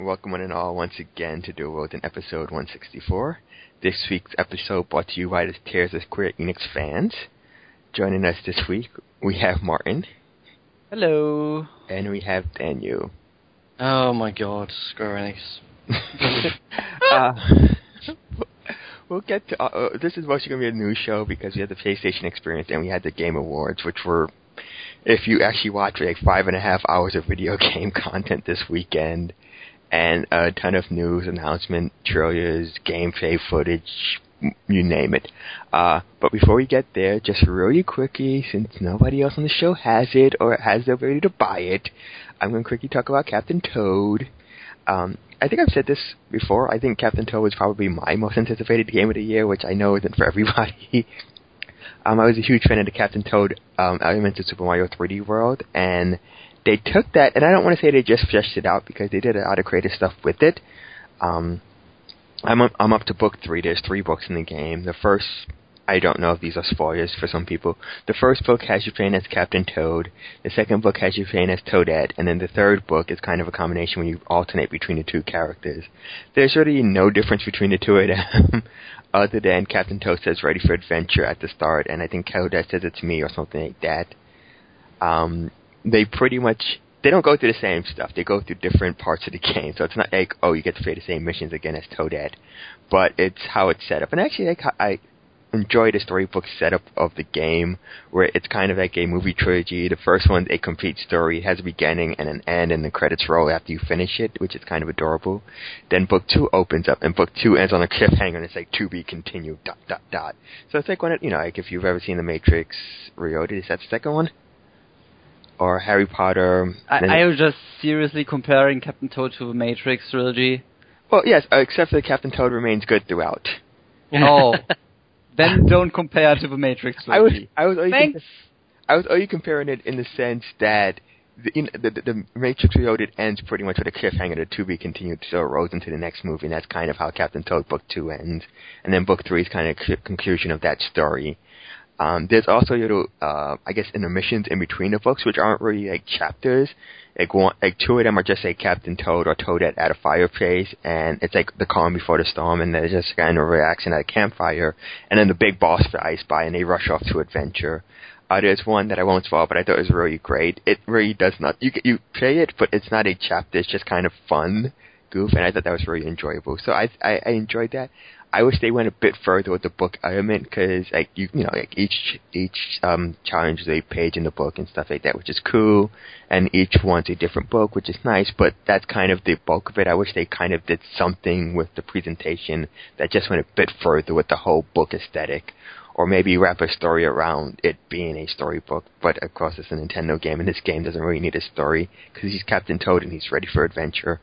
welcome one and all once again to Dual World in episode 164. This week's episode brought to you by the Tears of Square Enix fans. Joining us this week, we have Martin. Hello. And we have Daniel. Oh my god, Square Enix. We'll get to... this is mostly going to be a news show because we had the PlayStation Experience and we had the Game Awards, which were... If you actually watch, like 5.5 hours of video game content this weekend, and a ton of news, announcement, trailers, gameplay footage, you name it. But before we get there, just really quickly, since nobody else on the show has it or has the ability to buy it, I'm going to quickly talk about Captain Toad. I think I've said this before. I think Captain Toad was probably my most anticipated game of the year, which I know isn't for everybody. I was a huge fan of the Captain Toad elements of Super Mario 3D World, and they took that, and I don't want to say they just fleshed it out because they did a lot of creative stuff with it. I'm up to book 3. There's 3 books in the game. The first, I don't know if these are spoilers for some people. The first book has you playing as Captain Toad. The second book has you playing as Toadette, and then the third book is kind of a combination when you alternate between the two characters. There's really no difference between the two of them. Other than Captain Toad says ready for adventure at the start, and I think Toadette says it's me or something like that. They pretty much, they don't go through the same stuff. They go through different parts of the game, so it's not like, oh, you get to play the same missions again as Toadette, but it's how it's set up. And actually, I enjoy the storybook setup of the game, where it's kind of like a movie trilogy. The first one's a complete story. It has a beginning and an end, and the credits roll after you finish it, which is kind of adorable. Then book 2 opens up, and book 2 ends on a cliffhanger, and it's like, to be continued, ... So it's like when it, like if you've ever seen The Matrix Reloaded, is that the second one? Or Harry Potter. I was just seriously comparing Captain Toad to the Matrix trilogy. Well, yes, except that Captain Toad remains good throughout. Oh. Then don't compare to the Matrix trilogy. I was only comparing it in the sense that the Matrix Reloaded ends pretty much with a cliffhanger, the to be continued, so it rolls into the next movie, and that's kind of how Captain Toad Book 2 ends. And then Book 3 is kind of a conclusion of that story. There's also little, I guess, intermissions in between the books, which aren't really like chapters. Like 2 of them are just like Captain Toad or Toadette at a fireplace, and it's like the calm before the storm, and they're just kind of relaxing at a campfire, and then the big boss flies by, and they rush off to adventure. There's one that I won't spoil, but I thought was really great. It really does not, you play it, but it's not a chapter, it's just kind of fun goof, and I thought that was really enjoyable. So I enjoyed that. I wish they went a bit further with the book element, because like like each challenge is a page in the book and stuff like that, which is cool, and each one's a different book, which is nice. But that's kind of the bulk of it. I wish they kind of did something with the presentation that just went a bit further with the whole book aesthetic, or maybe wrap a story around it being a storybook. But of course, it's a Nintendo game, and this game doesn't really need a story because he's Captain Toad and he's ready for adventure.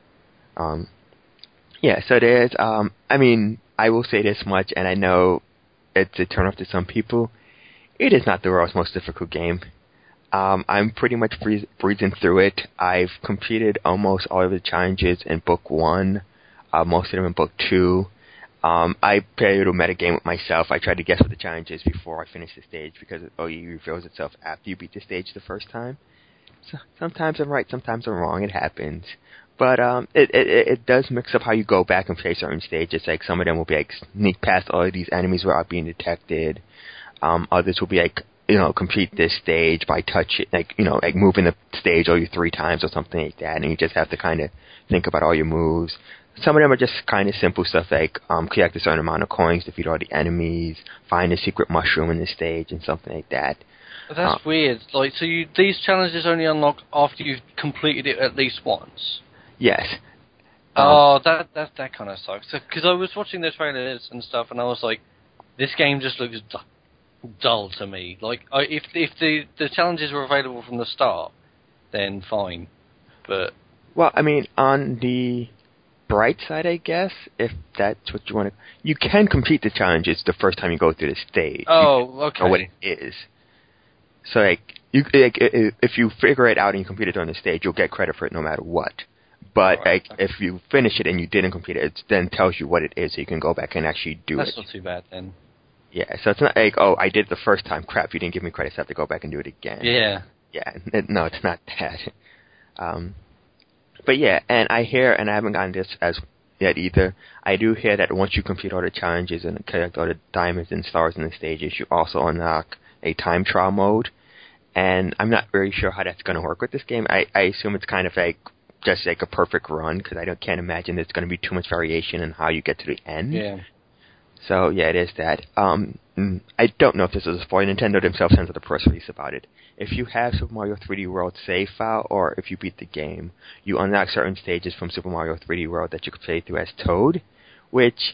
Yeah, so there's, I will say this much, and I know it's a turn-off to some people. It is not the world's most difficult game. I'm pretty much breezing through it. I've completed almost all of the challenges in Book 1, most of them in Book 2. I play a little metagame with myself. I try to guess what the challenge is before I finish the stage, because it only reveals itself after you beat the stage the first time. So sometimes I'm right, sometimes I'm wrong. It happens. But it does mix up how you go back and play certain stages. Like some of them will be like sneak past all of these enemies without being detected. Others will be like, complete this stage by like moving the stage only 3 times or something like that, and you just have to kind of think about all your moves. Some of them are just kind of simple stuff like collect a certain amount of coins, defeat all the enemies, find a secret mushroom in the stage, and something like that. That's weird. Like, so these challenges only unlock after you've completed it at least once. Yes. That kind of sucks. Because I was watching the trailers and stuff, and I was like, this game just looks dull to me. Like, if the challenges were available from the start, then fine. But well, on the bright side, I guess, if that's what you want to, you can complete the challenges the first time you go through the stage. Oh, okay. Know what it is. So, if you figure it out and you complete it during the stage, you'll get credit for it no matter what. But if you finish it and you didn't complete it, it then tells you what it is, so you can go back and actually do it. That's not too bad then. Yeah, so it's not like, oh, I did it the first time, crap, you didn't give me credit, so I have to go back and do it again. Yeah. Yeah, no, it's not that. But yeah, and I hear, and I haven't gotten this as yet either, I do hear that once you complete all the challenges and collect all the diamonds and stars in the stages, you also unlock a time trial mode. And I'm not very sure how that's going to work with this game. I assume it's kind of like just like a perfect run, because can't imagine there's going to be too much variation in how you get to the end. Yeah. So yeah, it is that. I don't know if this is a spoiler. Nintendo themselves sent out a press release about it. If you have Super Mario 3D World save file, or if you beat the game, you unlock certain stages from Super Mario 3D World that you could play through as Toad, which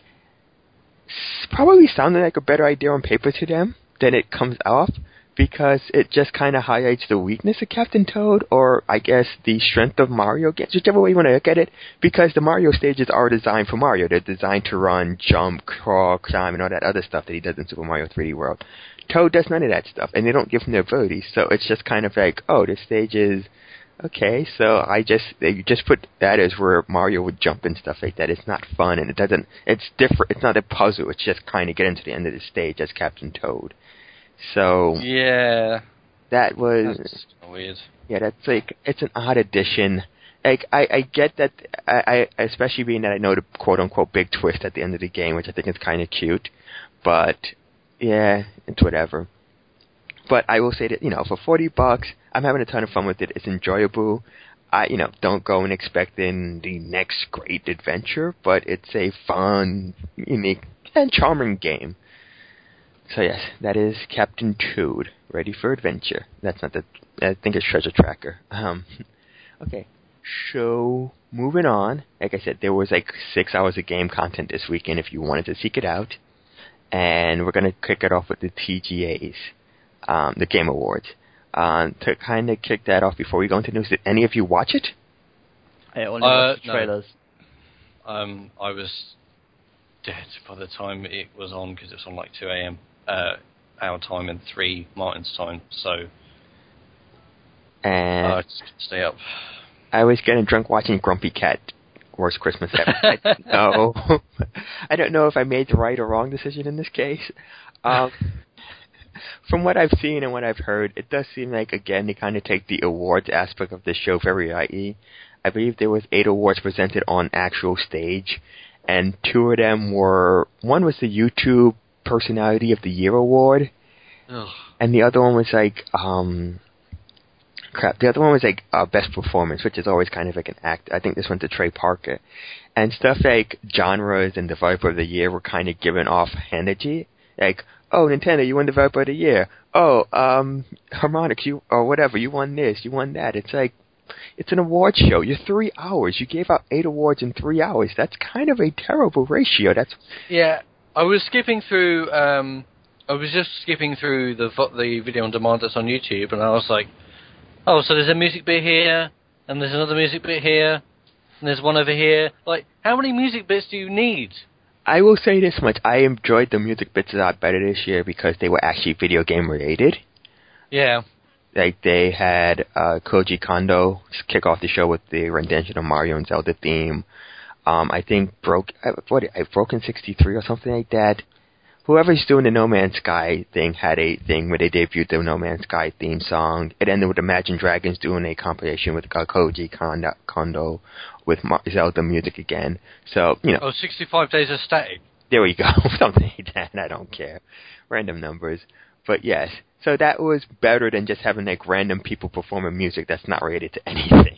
probably sounded like a better idea on paper to them than it comes off, because it just kind of highlights the weakness of Captain Toad, or I guess the strength of Mario games, whichever way you want to look at it, because the Mario stages are designed for Mario. They're designed to run, jump, crawl, climb, and all that other stuff that he does in Super Mario 3D World. Toad does none of that stuff, and they don't give him the abilities, so it's just kind of like, oh, this stage is okay, so you just put that as where Mario would jump and stuff like that. It's not fun, and it's different, it's not a puzzle, it's just kind of getting to the end of the stage as Captain Toad. So yeah, that's weird. Yeah, that's like, it's an odd addition. Like I get that, I especially being that I know the quote unquote big twist at the end of the game, which I think is kind of cute. But yeah, it's whatever. But I will say that, for $40, I'm having a ton of fun with it. It's enjoyable. I don't go and expecting the next great adventure, but it's a fun, unique, and charming game. So yes, that is Captain Toad, ready for adventure. That's not I think it's Treasure Tracker. Okay, so moving on. Like I said, there was like 6 hours of game content this weekend if you wanted to seek it out. And we're going to kick it off with the TGAs, the Game Awards. To kind of kick that off before we go into news, did any of you watch it? I only watched the no. trailers. I was dead by the time it was on, because it was on like 2 a.m. Our time and 3 Martin's time, so And I just couldn't stay up. I was getting drunk watching Grumpy Cat, Worst Christmas Ever. I don't know if I made the right or wrong decision in this case. From what I've seen and what I've heard, it does seem like, again, they kind of take the awards aspect of the show very lightly. I believe there was 8 awards presented on actual stage, and 2 of them were, one was the YouTube Personality of the Year Award, and the other one was like, the other one was like Best Performance, which is always kind of like an act. I think this went to Trey Parker. And stuff like genres and Developer of the Year were kind of given off handedly. Like, oh, Nintendo, you won Developer of the Year. Oh, Harmonix, or whatever, you won this, you won that. It's like, it's an award show. You're 3 hours. You gave out 8 awards in 3 hours. That's kind of a terrible ratio. Yeah, I was skipping through. I was just skipping through the video on demand that's on YouTube, and I was like, oh, so there's a music bit here, and there's another music bit here, and there's one over here. Like, how many music bits do you need? I will say this much. I enjoyed the music bits a lot better this year because they were actually video game related. Yeah. Like, they had Koji Kondo kick off the show with the rendition of Mario and Zelda theme. I think Broken 63 or something like that. Whoever's doing the No Man's Sky thing had a thing where they debuted the No Man's Sky theme song. It ended with Imagine Dragons doing a compilation with Koji Kondo with Zelda music again. So, 65 Days of Static. There we go. Something like that. I don't care. Random numbers. But yes. So that was better than just having like random people performing music that's not related to anything.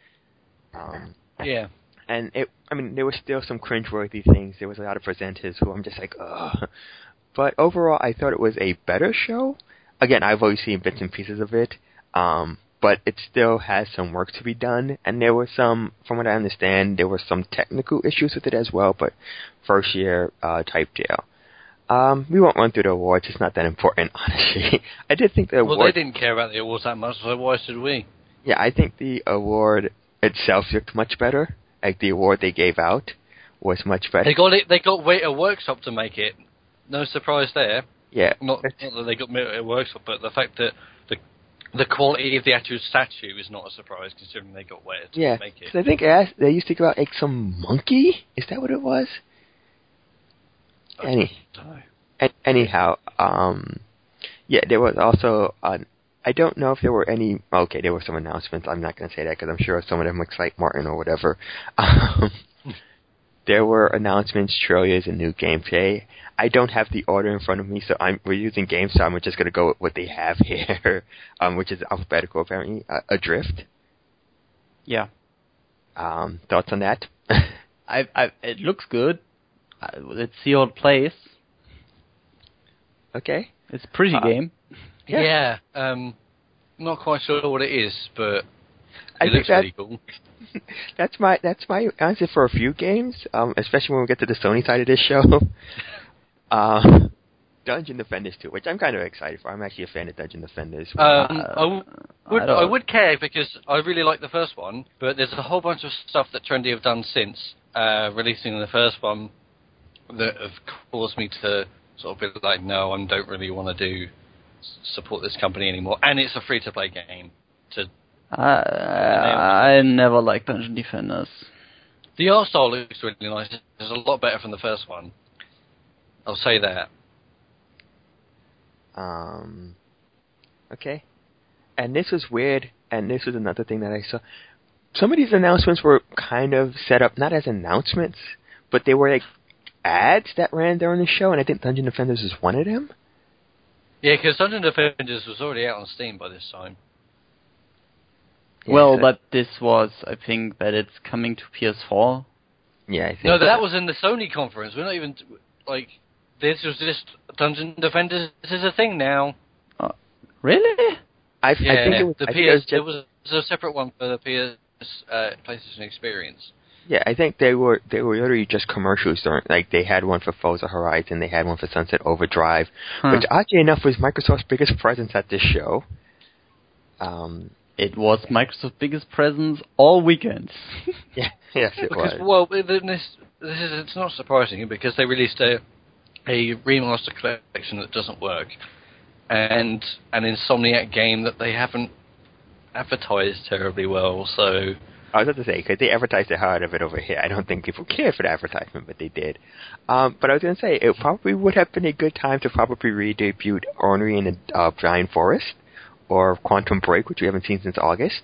Yeah. And there were still some cringeworthy things. There was a lot of presenters who I'm just like, ugh. But overall, I thought it was a better show. Again, I've always seen bits and pieces of it. But it still has some work to be done. And there were some, from what I understand, there were some technical issues with it as well, but first year type deal. We won't run through the awards. It's not that important, honestly. I did think the award... Well, they didn't care about the awards that much, so why should we? Yeah, I think the award itself looked much better. Like, the award they gave out was much better. They got Weta Workshop to make it. No surprise there. Yeah. Not that they got Weta Workshop, but the fact that the quality of the actual statue is not a surprise, considering they got Weta to make it. Yeah, I think they used to give out, like, some monkey? Is that what it was? Anyhow, yeah, there was also I don't know if there were any. Okay, there were some announcements. I'm not going to say that because I'm sure some of them excite Martin or whatever. There were announcements, trailers, and new gameplay. I don't have the order in front of me, so we're using games, so I'm just going to go with what they have here, which is alphabetical apparently. Adrift. Yeah. Thoughts on that? It looks good. Let's see how it plays. Okay. It's a pretty game. Yeah. Not quite sure what it is, but it looks pretty cool. That's my answer for a few games, especially when we get to the Sony side of this show. Dungeon Defenders 2, which I'm kind of excited for. I'm actually a fan of Dungeon Defenders. I would care because I really like the first one, but there's a whole bunch of stuff that Trendy have done since releasing the first one that have caused me to sort of be like, no, I don't really want to support this company anymore. And it's a free-to-play game. I never liked Dungeon Defenders. The art style looks really nice. It's a lot better from the first one. I'll say that. Okay. And this was weird, and this was another thing that I saw. Some of these announcements were kind of set up not as announcements, but they were like ads that ran during the show, and I think Dungeon Defenders was one of them. Yeah, because Dungeon Defenders was already out on Steam by this time. Well, but this was, I think, that it's coming to PS4. Yeah, I think. No, that was in the Sony conference. We're not even, like, this was just Dungeon Defenders is a thing now. Really? I think it was, there was a separate one for the PlayStation Experience. Yeah, I think they were literally just commercials. Like, they had one for Forza Horizon, they had one for Sunset Overdrive, which, oddly enough, was Microsoft's biggest presence at this show. It was Microsoft's biggest presence all weekends. Yeah, yes, it was. Well, it's not surprising because they released a remaster collection that doesn't work, and an Insomniac game that they haven't advertised terribly well. So I was about to say, because they advertised the hell out of it over here. I don't think people cared for the advertisement, but they did. But I was going to say, it probably would have been a good time to probably re-debut Ornery in the Giant Forest, or Quantum Break, which we haven't seen since August.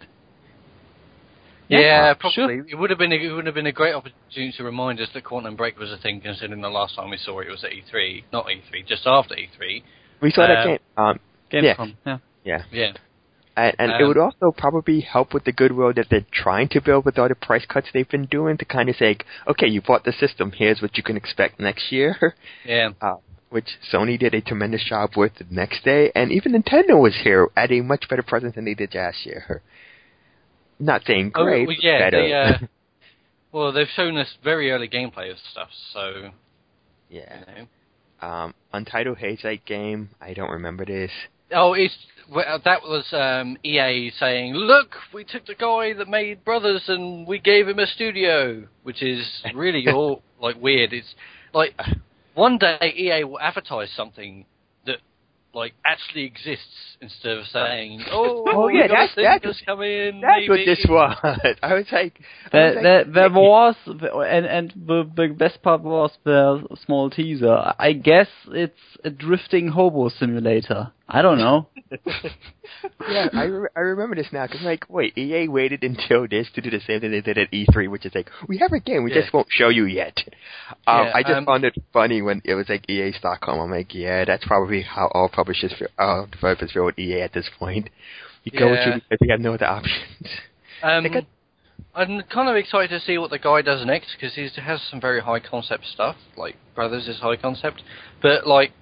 Yeah, probably. Sure. It would have been a great opportunity to remind us that Quantum Break was a thing, considering the last time we saw it was at E3. Not E3, just after E3. We saw that game. Gamescom, yeah. And Yeah. it would also probably help with the goodwill that they're trying to build with all the price cuts they've been doing to kind of say, okay, you bought the system, here's what you can expect next year. Yeah. Which Sony did a tremendous job with the next day, and even Nintendo was here at a much better presence than they did last year. Not saying great, but better. Well, they've shown us very early gameplay of stuff, so... Yeah. You know. Untitled Hazelight game, I don't remember this. Oh, that was EA saying, look, we took the guy that made Brothers and we gave him a studio, which is really all like weird. It's like one day EA will advertise something that like actually exists instead of saying, that's coming. That's what this was. I was like, there was, and the best part was the small teaser. I guess it's a drifting hobo simulator. I don't know. Yeah, I remember this now, because, like, wait, EA waited until this to do the same thing they did at E3, which is like, we have a game, we just won't show you yet. I just found it funny when it was like EA Stockholm. I'm like, yeah, that's probably how all publishers feel, developers feel with EA at this point. You go with you because we have no other options. I'm kind of excited to see what the guy does next, because he has some very high concept stuff, like Brothers is high concept, but, like,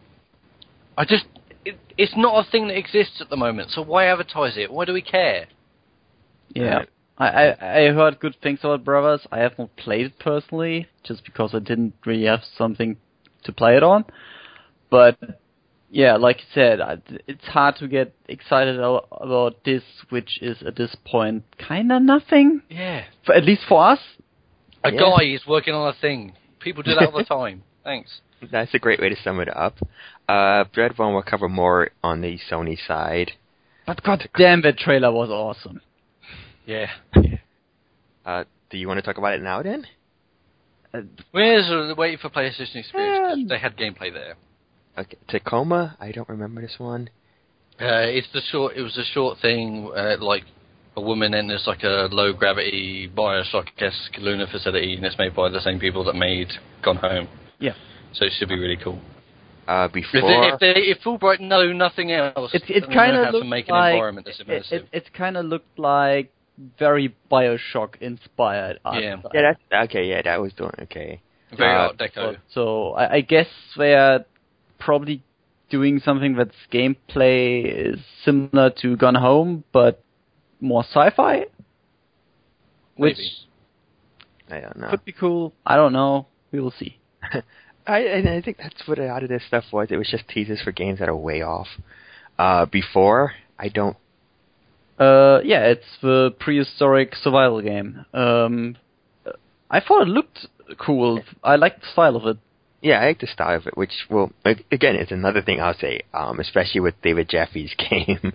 it's not a thing that exists at the moment, so why advertise it? Why do we care? Yeah. I heard good things about Brothers. I have not played it personally, just because I didn't really have something to play it on. But, yeah, like you said, it's hard to get excited about this, which is, at this point, kind of nothing. Yeah. At least for us. A guy is working on a thing. People do that all the time. Thanks. That's a great way to sum it up. Dreadbone will cover more on the Sony side. But god damn, that trailer was awesome. Yeah. Do you want to talk about it now, then? We're waiting for PlayStation Experience. They had gameplay there. Okay. Tacoma, I don't remember this one. It's the short. It was a short thing, like a woman enters like a low gravity Bioshock-esque lunar facility, and it's made by the same people that made Gone Home. Yeah. So it should be really cool. Before, If Fulbright know nothing else, it kind of looked make like an environment that's immersive. it kind of looked like very Bioshock inspired art style. Yeah, that's okay. Yeah, that was doing okay. Very Art Deco. So I guess they're probably doing something that's gameplay is similar to Gone Home, but more sci-fi, which I don't know. could be cool. I don't know. We will see. I think that's what a lot of this stuff was. It was just teasers for games that are way off. Before, I don't. Yeah, it's the prehistoric survival game. I thought it looked cool. I liked the style of it. Yeah, I like the style of it, which, well, again, it's another thing I'll say, especially with David Jaffe's game.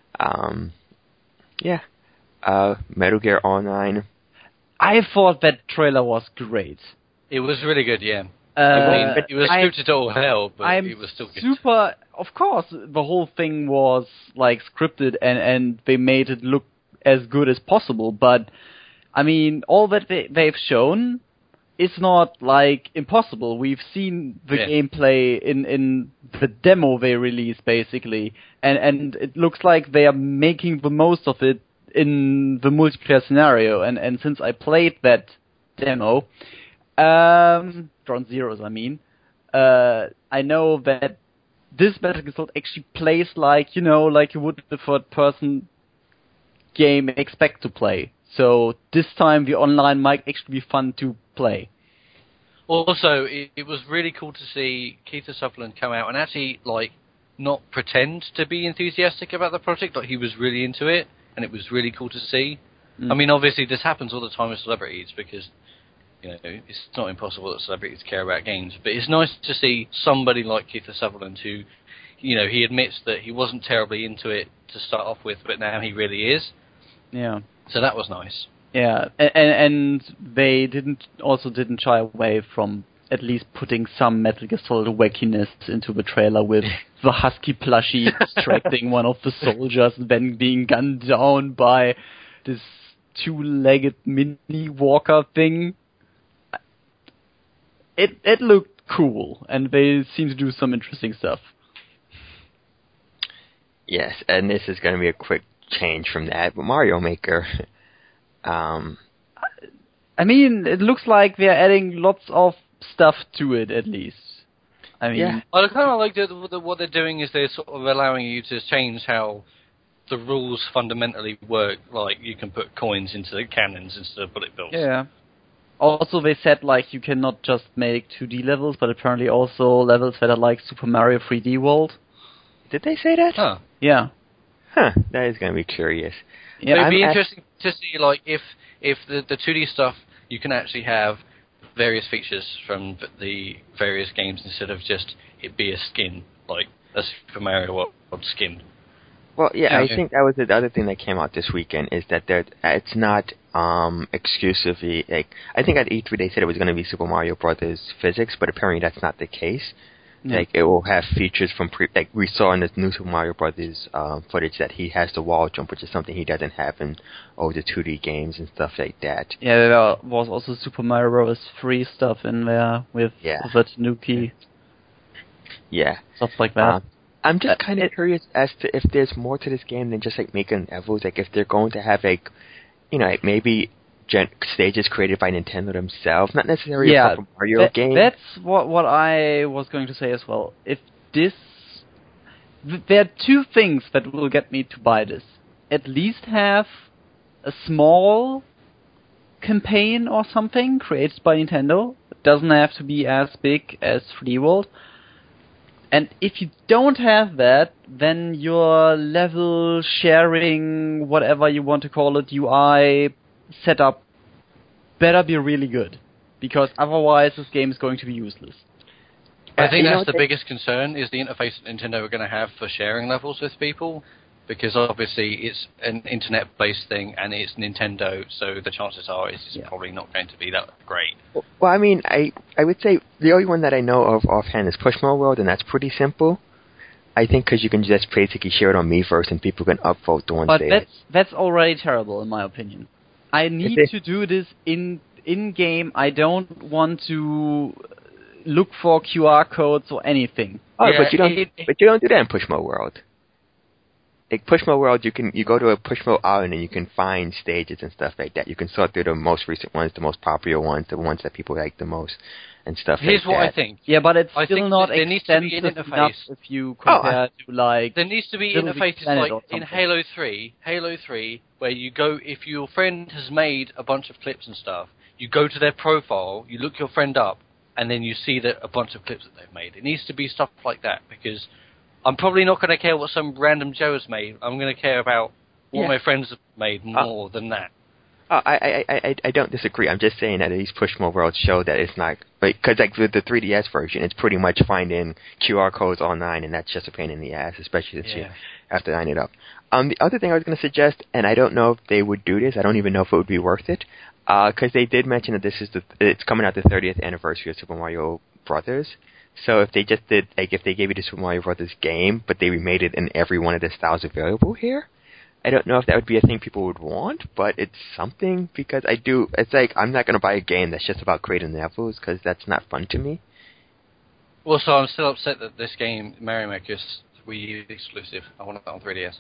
Yeah. Metal Gear Online. I thought that trailer was great. It was really good, yeah. I mean, it was scripted to all hell, but it was still good. Of course, the whole thing was like scripted and they made it look as good as possible, but I mean, all that they've shown is not like impossible. We've seen the gameplay in the demo they released basically, and it looks like they are making the most of it in the multiplayer scenario, and since I played that demo, Ground Zeroes, I mean, I know that this Metal Gear Solid actually plays like you would the third-person game expect to play. So this time the online might actually be fun to play. Also, it was really cool to see Kiefer Sutherland come out and actually, like, not pretend to be enthusiastic about the project. Like, he was really into it, and it was really cool to see. I mean, obviously, this happens all the time with celebrities because, you know, it's not impossible that celebrities care about games. But it's nice to see somebody like Kiefer Sutherland who, you know, he admits that he wasn't terribly into it to start off with, but now he really is. Yeah. So that was nice. Yeah, and they didn't shy away from at least putting some Metal Gear Solid wackiness into the trailer with the husky plushie distracting one of the soldiers, then being gunned down by this two-legged mini walker thing. It looked cool, and they seem to do some interesting stuff. Yes, and this is going to be a quick change from that, but Mario Maker. I mean, it looks like they're adding lots of stuff to it, at least. I mean, yeah. I kind of like that what they're doing is they're sort of allowing you to change how the rules fundamentally work. Like, you can put coins into the cannons instead of bullet bills. Yeah. Also, they said, like, you cannot just make 2D levels, but apparently also levels that are like Super Mario 3D World. Did they say that? Huh. Yeah. Huh. That is going to be curious. Yeah, it'd be interesting to see, like, if the 2D stuff, you can actually have various features from the various games instead of just it be a skin, like a Super Mario World skin. Well, yeah, I think that was the other thing that came out this weekend is that it's not exclusively, like, I think at E3 they said it was going to be Super Mario Brothers physics, but apparently that's not the case. Yeah. Like, it will have features from like we saw in this new Super Mario Brothers footage that he has the wall jump, which is something he doesn't have in the 2D games and stuff like that. Yeah, there was also Super Mario Bros. 3 stuff in there with the Tanuki. Yeah. Stuff like that. I'm just kind of curious as to if there's more to this game than just, like, making levels. Like, if they're going to have, like, you know, like maybe stages created by Nintendo themselves, not necessarily a Super Mario game. That's what I was going to say as well. If this... There are two things that will get me to buy this. At least have a small campaign or something created by Nintendo. It doesn't have to be as big as 3D World. And if you don't have that, then your level sharing, whatever you want to call it, UI setup better be really good. Because otherwise this game is going to be useless. I think that's the biggest concern, is the interface that Nintendo are going to have for sharing levels with people. Because obviously it's an internet-based thing and it's Nintendo, so the chances are it's probably not going to be that great. Well, I mean, I would say the only one that I know of offhand is Pushmo World, and that's pretty simple. I think because you can just basically share it on Miiverse and people can upvote the ones But they... that's already terrible, in my opinion. I need to do this in-game. I don't want to look for QR codes or anything. Oh, Yeah, but you don't do that in Pushmo World. Like Pushmo World, you go to a Pushmo island and you can find stages and stuff like that. You can sort through the most recent ones, the most popular ones, the ones that people like the most, and stuff Here's like that. what I think. Yeah, but it's I still think not there needs to be an extensive interface. enough if you compare to like. There needs to be Little Big interfaces Planet like or in something. Halo 3, where you go, if your friend has made a bunch of clips and stuff, you go to their profile, you look your friend up, and then you see that a bunch of clips that they've made. It needs to be stuff like that, because I'm probably not going to care what some random Joe has made. I'm going to care about what my friends have made more than that. I don't disagree. I'm just saying that these Pushmo Worlds show that it's not... Because like with the 3DS version, it's pretty much finding QR codes online, and that's just a pain in the ass, especially since you have to line it up. The other thing I was going to suggest, and I don't know if they would do this, I don't even know if it would be worth it, because they did mention that it's coming out the 30th anniversary of Super Mario Brothers. So if they just did, like, if they gave you the Super Mario Brothers game, but they remade it in every one of the styles available here, I don't know if that would be a thing people would want, but it's something, because it's like, I'm not going to buy a game that's just about creating levels, because that's not fun to me. Also, I'm still upset that this game, Mario Maker, is Wii U exclusive. I want it on 3DS.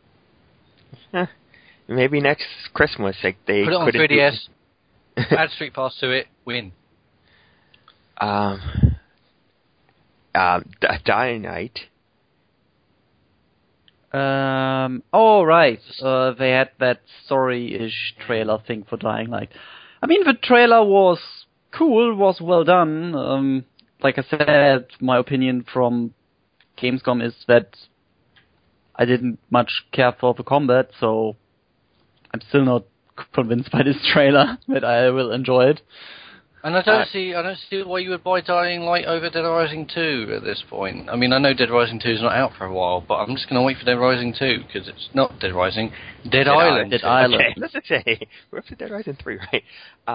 Maybe next Christmas, like, they put it on 3DS, add Street Pass to it, win. Dying Night. Oh, right. They had that story-ish trailer thing for Dying Light. I mean, the trailer was cool, was well done. Like I said, my opinion from Gamescom is that I didn't much care for the combat, so I'm still not convinced by this trailer that I will enjoy it. And I don't see why you would buy Dying Light over Dead Rising 2 at this point. I mean, I know Dead Rising 2 is not out for a while, but I'm just going to wait for Dead Rising 2, because it's not Dead Rising, Dead Island. Dead Island. Okay, let's just say, we're up to Dead Rising 3, right?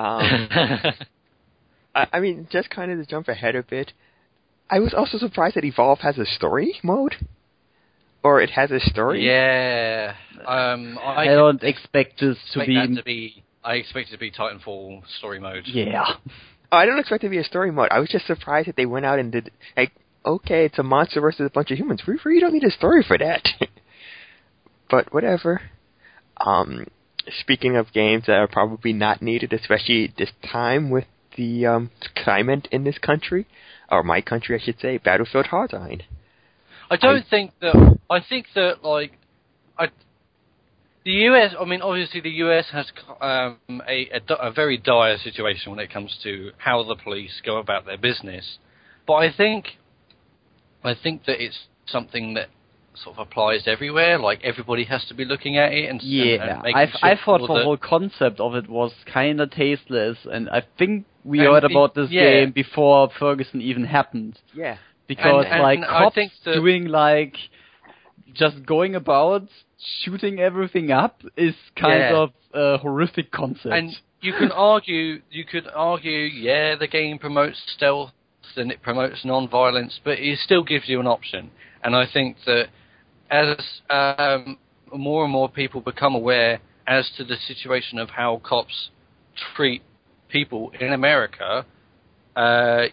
I mean, just kind of to jump ahead a bit, I was also surprised that Evolve has a story mode. Or it has a story. Yeah. I don't expect this to be... I expect it to be Titanfall story mode. Yeah. I don't expect it to be a story mode. I was just surprised that they went out and did, like, okay, it's a monster versus a bunch of humans. You don't need a story for that. But whatever. Speaking of games that are probably not needed, especially this time with the climate in this country, or my country, I should say, Battlefield Hardline. I think that, like, the US, I mean, obviously the US has a very dire situation when it comes to how the police go about their business. But I think that it's something that sort of applies everywhere. Like, everybody has to be looking at it and I thought the whole concept of it was kind of tasteless, and I think we heard about this game before Ferguson even happened. Yeah. Because, and cops I think doing, like, just going about shooting everything up is kind of a horrific concept. And you could argue, the game promotes stealth and it promotes non-violence, but it still gives you an option. And I think that as more and more people become aware as to the situation of how cops treat people in America, I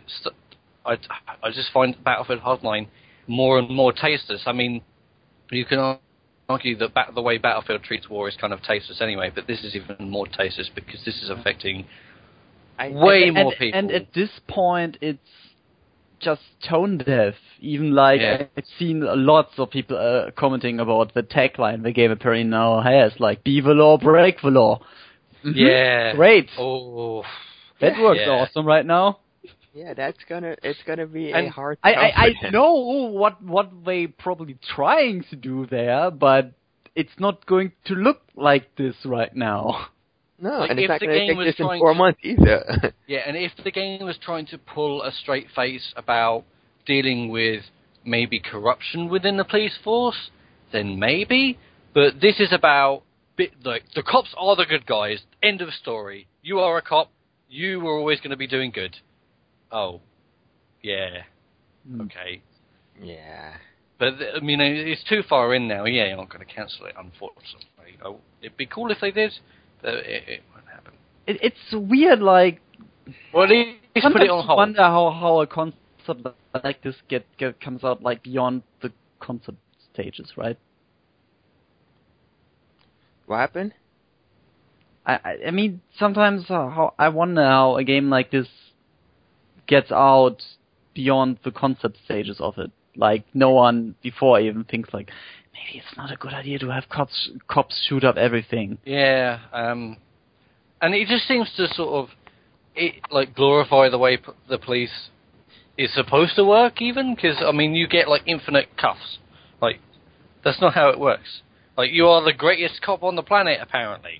just find Battlefield Hardline more and more tasteless. I mean, you can argue that the way Battlefield treats war is kind of tasteless anyway, but this is even more tasteless because this is affecting way more people. And at this point, it's just tone deaf. Even I've seen lots of people commenting about the tagline the game apparently now has, like, be the law, break the law. Mm-hmm. Yeah. Great. Oh. That works awesome right now. Yeah, it's gonna be a hard. I know what they probably trying to do there, but it's not going to look like this right now. No, and it's not going to take this in 4 months either. Yeah, and if the game was trying to pull a straight face about dealing with maybe corruption within the police force, then maybe. But this is about the cops are the good guys. End of story. You are a cop. You were always going to be doing good. Oh, yeah. Okay. Yeah. But I mean, it's too far in now. Yeah, you're not going to cancel it, unfortunately. It'd be cool if they did, but it won't happen. It's weird, like. Well, at least put it on hold. I wonder how a concept like this comes out like beyond the concept stages, right? What happened? I mean, sometimes how I wonder how a game like this gets out beyond the concept stages of it. Like, no one before even thinks like, maybe it's not a good idea to have cops shoot up everything. Yeah, and it just seems to sort of glorify the way the police is supposed to work, even, because, I mean, you get, like, infinite cuffs. Like, that's not how it works. Like, you are the greatest cop on the planet, apparently.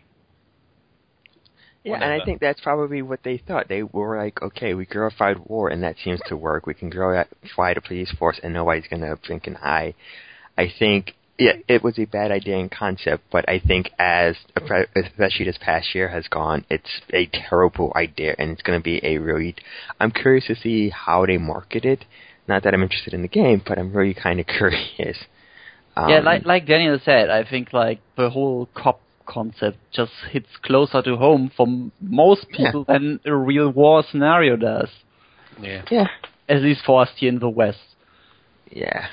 Yeah, and I think that's probably what they thought. They were like, okay, we glorified war, and that seems to work. We can glorify the police force, and nobody's going to blink an eye. I think it was a bad idea in concept, but I think especially this past year has gone, it's a terrible idea, and it's going to be I'm curious to see how they market it. Not that I'm interested in the game, but I'm really kind of curious. Yeah, like Daniel said, I think like the whole cop concept just hits closer to home for most people than a real war scenario does. Yeah. At least for us here in the West. Yeah.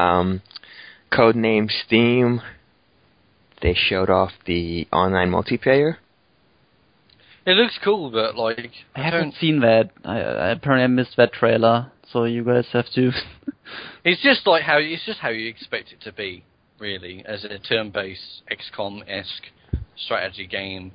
Codename Steam. They showed off the online multiplayer. It looks cool, but like I haven't seen that. I apparently missed that trailer, so you guys have to. It's just how you expect it to be, really, as a turn-based XCOM-esque strategy game.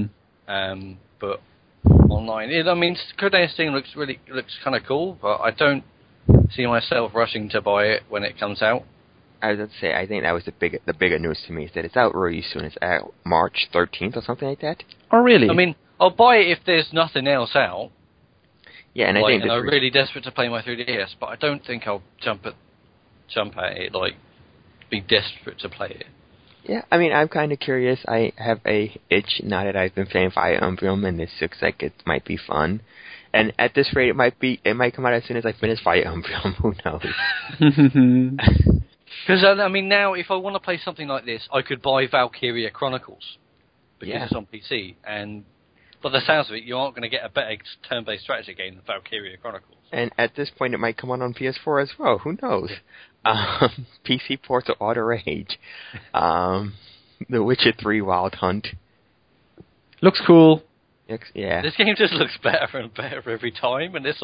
But online, Codename Steam looks kind of cool, but I don't see myself rushing to buy it when it comes out. I was going to say, I think that was the bigger news to me, is that it's out really soon. It's out March 13th or something like that. Oh, really? I mean, I'll buy it if there's nothing else out. Yeah, and I think I'm really desperate to play my 3DS, but I don't think I'll jump at it, be desperate to play it. Yeah, I mean, I'm kind of curious. I have a itch now that I've been playing Fire Emblem, and this looks like it might be fun. And at this rate, it might come out as soon as I finish Fire Emblem. Who knows? Because, now, if I want to play something like this, I could buy Valkyria Chronicles, because it's on PC, and by the sounds of it, you aren't going to get a better turn-based strategy game than Valkyria Chronicles. And at this point, it might come on PS4 as well. Who knows? PC ports are all the rage. The Witcher 3 Wild Hunt. Looks cool. Yeah. This game just looks better and better every time, and it's,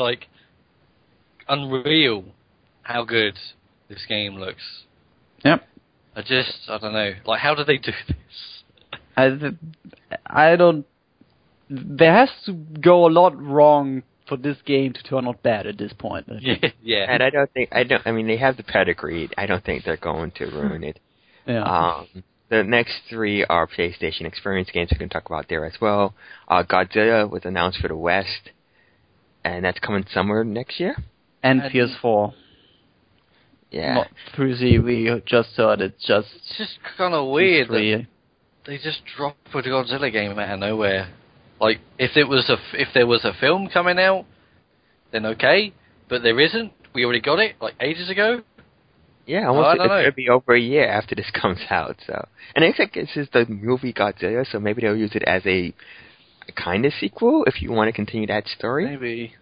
unreal how good this game looks. Yep. I don't know. How do they do this? I don't... There has to go a lot wrong for this game to turn out bad at this point. Yeah. And they have the pedigree. I don't think they're going to ruin it. Yeah. The next three are PlayStation Experience games we can talk about there as well. Godzilla was announced for the West, and that's coming somewhere next year. And PS4. Yeah. Not 3Z, we just heard it's just kind of weird that they just drop a Godzilla game out of nowhere. If there was a film coming out, then okay, but there isn't. We already got it, ages ago. Yeah, almost. It's going to be over a year after this comes out. So, and I think this is the movie Godzilla, so maybe they'll use it as a kind of sequel if you want to continue that story. Maybe.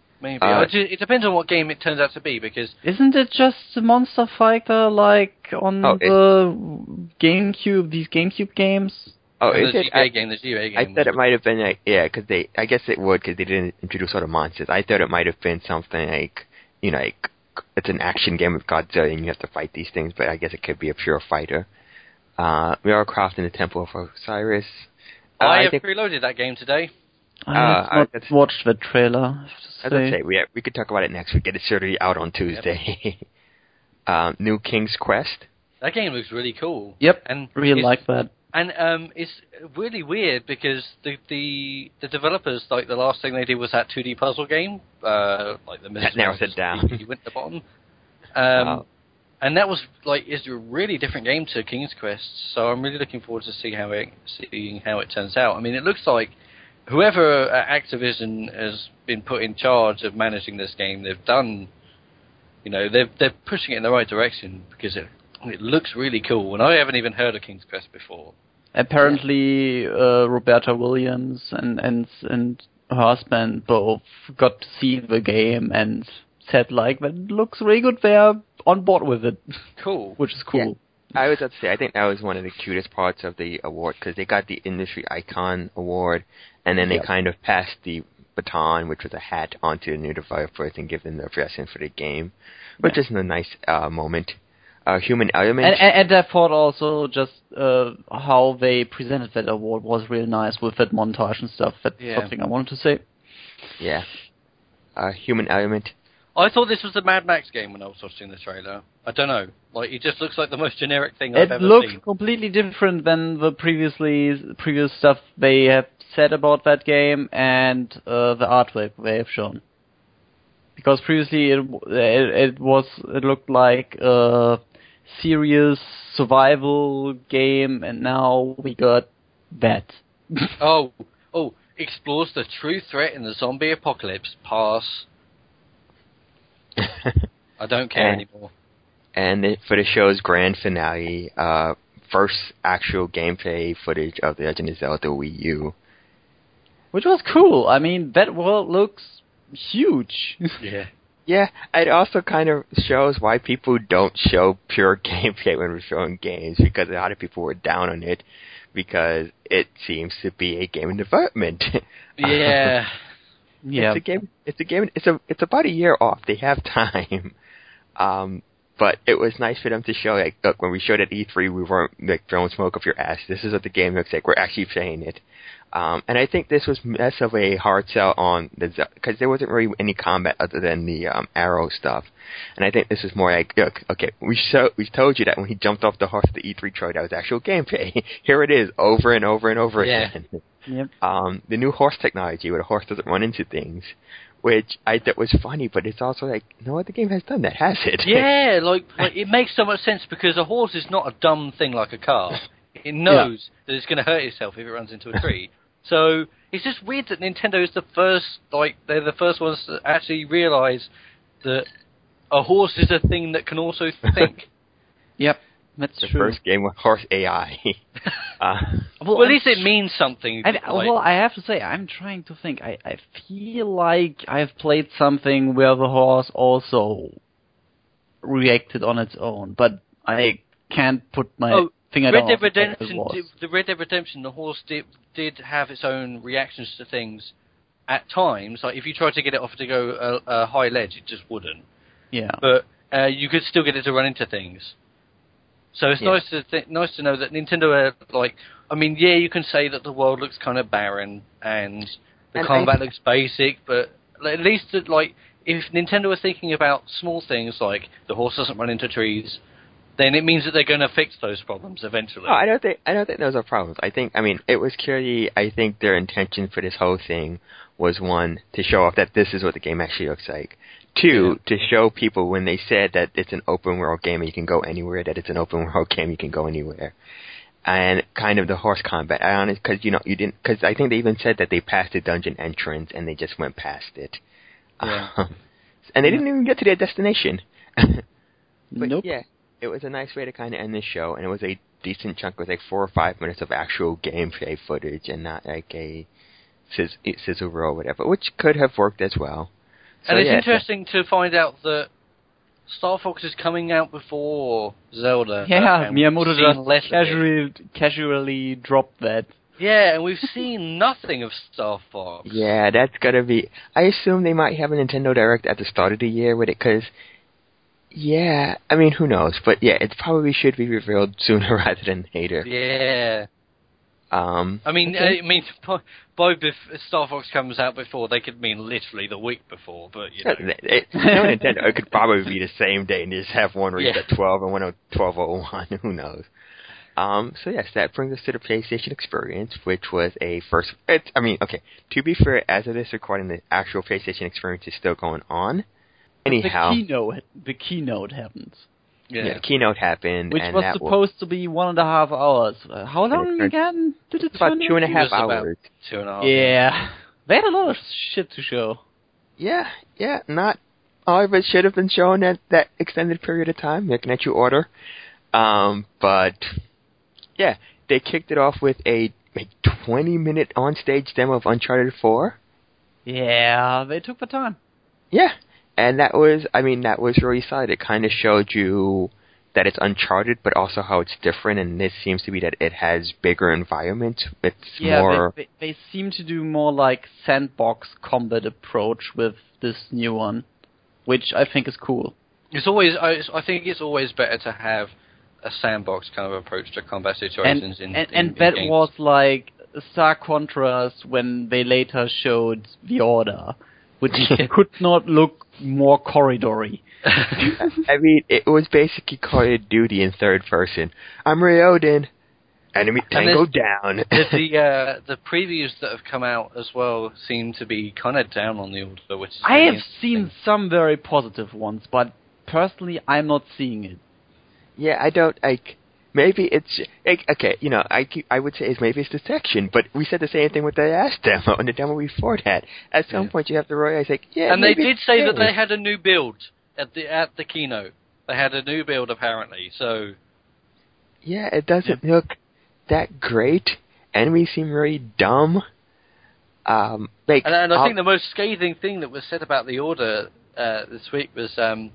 It depends on what game it turns out to be, because... Isn't it just a Monster Fighter, on the GameCube, these GameCube games? Oh, is the it? GBA game, the GBA game. I thought it might have been, because I guess it would, because they didn't introduce all the monsters. I thought it might have been something it's an action game with Godzilla and you have to fight these things, but I guess it could be a pure fighter. Lara Croft in the Temple of Osiris. I have preloaded that game today. I have not watched the trailer. As I say, we could talk about it next week. It's already out on Tuesday. Yep. New King's Quest. That game looks really cool. Yep, and really like that. And it's really weird because the developers, the last thing they did was that 2D puzzle game, the that narrows it down. You went to the bottom. And that was is a really different game to King's Quest. So I'm really looking forward to seeing how it turns out. I mean, it looks like whoever at Activision has been put in charge of managing this game, they've done You know, they're pushing it in the right direction because it looks really cool, and I haven't even heard of King's Quest before. Apparently, Roberta Williams and her husband both got to see the game and said, like, that looks really good. They're on board with it. Cool. Which is cool. Yeah. I was about to say, I think that was one of the cutest parts of the award, because they got the Industry Icon Award, and then they kind of passed the baton, which was a hat, onto the new developers and give them the dressing for the game, which is a nice moment. Human Element. And I thought also just how they presented that award was really nice with that montage and stuff. That's something I wanted to say. Yeah. Human Element. I thought this was the Mad Max game when I was watching the trailer. I don't know. Like, it just looks like the most generic thing I've ever seen. It looks completely different than the previous stuff they have said about that game and the artwork they have shown. Because previously it looked like a serious survival game, and now we got that. Explores the true threat in the zombie apocalypse. Pass. I don't care anymore. And for the show's grand finale, first actual gameplay footage of The Legend of Zelda Wii U. Which was cool. I mean, that world looks huge. Yeah. Yeah, it also kind of shows why people don't show pure gameplay when we're showing games, because a lot of people were down on it because it seems to be a game in development. Yeah. Yeah. It's a game. It's about a year off. They have time. But it was nice for them to show, like, look, when we showed at E3, we weren't, like, throwing smoke up your ass. This is what the game looks like. We're actually playing it. And I think this was less of a hard sell on because there wasn't really any combat other than the arrow stuff. And I think this is more like, look, okay, we told you that when he jumped off the horse at the E3 trailer, that was actual gameplay. Here it is, over and over and over again. Yep. The new horse technology, where the horse doesn't run into things, which I thought was funny, but it's also like, no other game has done that, has it? Yeah, like it makes so much sense because a horse is not a dumb thing like a car. It knows that it's going to hurt itself if it runs into a tree. So it's just weird that Nintendo is they're the first ones to actually realize that a horse is a thing that can also think. Yep, that's the true. First game with horse AI. Well, at least it means something. I have to say, I'm trying to think. I feel like I've played something where the horse also reacted on its own, but I can't put my finger down. The Red Dead Redemption, the horse did have its own reactions to things at times. Like if you tried to get it off to go a high ledge, it just wouldn't. Yeah. But you could still get it to run into things. So it's nice to know that Nintendo are like. I mean, yeah, you can say that the world looks kind of barren and the combat looks basic, but at least if Nintendo are thinking about small things like the horse doesn't run into trees, then it means that they're going to fix those problems eventually. Oh, I don't think those are problems. It was clearly, I think their intention for this whole thing was, one, to show off that this is what the game actually looks like. Two, to show people when they said that it's an open world game and you can go anywhere, that it's an open world game, you can go anywhere. And kind of the horse combat. Because I think they even said that they passed the dungeon entrance and they just went past it. Yeah. And they didn't even get to their destination. But nope. Yeah, it was a nice way to kind of end the show, and it was a decent chunk. It was like 4 or 5 minutes of actual gameplay footage and not like a sizzle reel or whatever, which could have worked as well. So, and it's interesting to find out that Star Fox is coming out before Zelda. Yeah, Miyamoto just casually dropped that. Yeah, and we've seen nothing of Star Fox. Yeah, that's gotta be... I assume they might have a Nintendo Direct at the start of the year with it, because... Yeah, I mean, who knows? But yeah, it probably should be revealed sooner rather than later. Yeah. If Star Fox comes out before, they could mean literally the week before, but you know. Nintendo, it could probably be the same day and just have one release at 12 and one at 12:01. Who knows? So yes, that brings us to the PlayStation Experience, which was a first. To be fair, as of this recording, the actual PlayStation Experience is still going on. Anyhow, the keynote happens. Yeah, the keynote happened, which was supposed to be 1.5 hours. How long again did it? About 2.5 hours. 2.5. Yeah, they had a lot of shit to show. Yeah, not all of it should have been shown at that extended period of time, looking at your order. But, yeah, they kicked it off with a 20-minute on-stage demo of Uncharted 4. Yeah, they took the time. Yeah, and that was really solid. It kind of showed you that it's Uncharted, but also how it's different, and this seems to be that it has bigger environments. It's more... They seem to do more like sandbox combat approach with this new one, which I think is cool. It's always, I think it's always better to have a sandbox kind of approach to combat situations in that games. was like a stark contrast when they later showed The Order, which could not look more corridory. I mean, it was basically Call of Duty in third person. I'm Raoden. Enemy tango down. The previews that have come out as well seem to be kind of down on the Order, which is I have seen some very positive ones, but personally, I'm not seeing it. Yeah, I don't, maybe it's, okay, I would say maybe it's the section, but we said the same thing with the last demo and the demo before that. At some point you have to realize, and they did say that they had a new build at the keynote. They had a new build, apparently, so... Yeah, it doesn't look that great. Enemies seem really dumb. And I think the most scathing thing that was said about the Order this week was...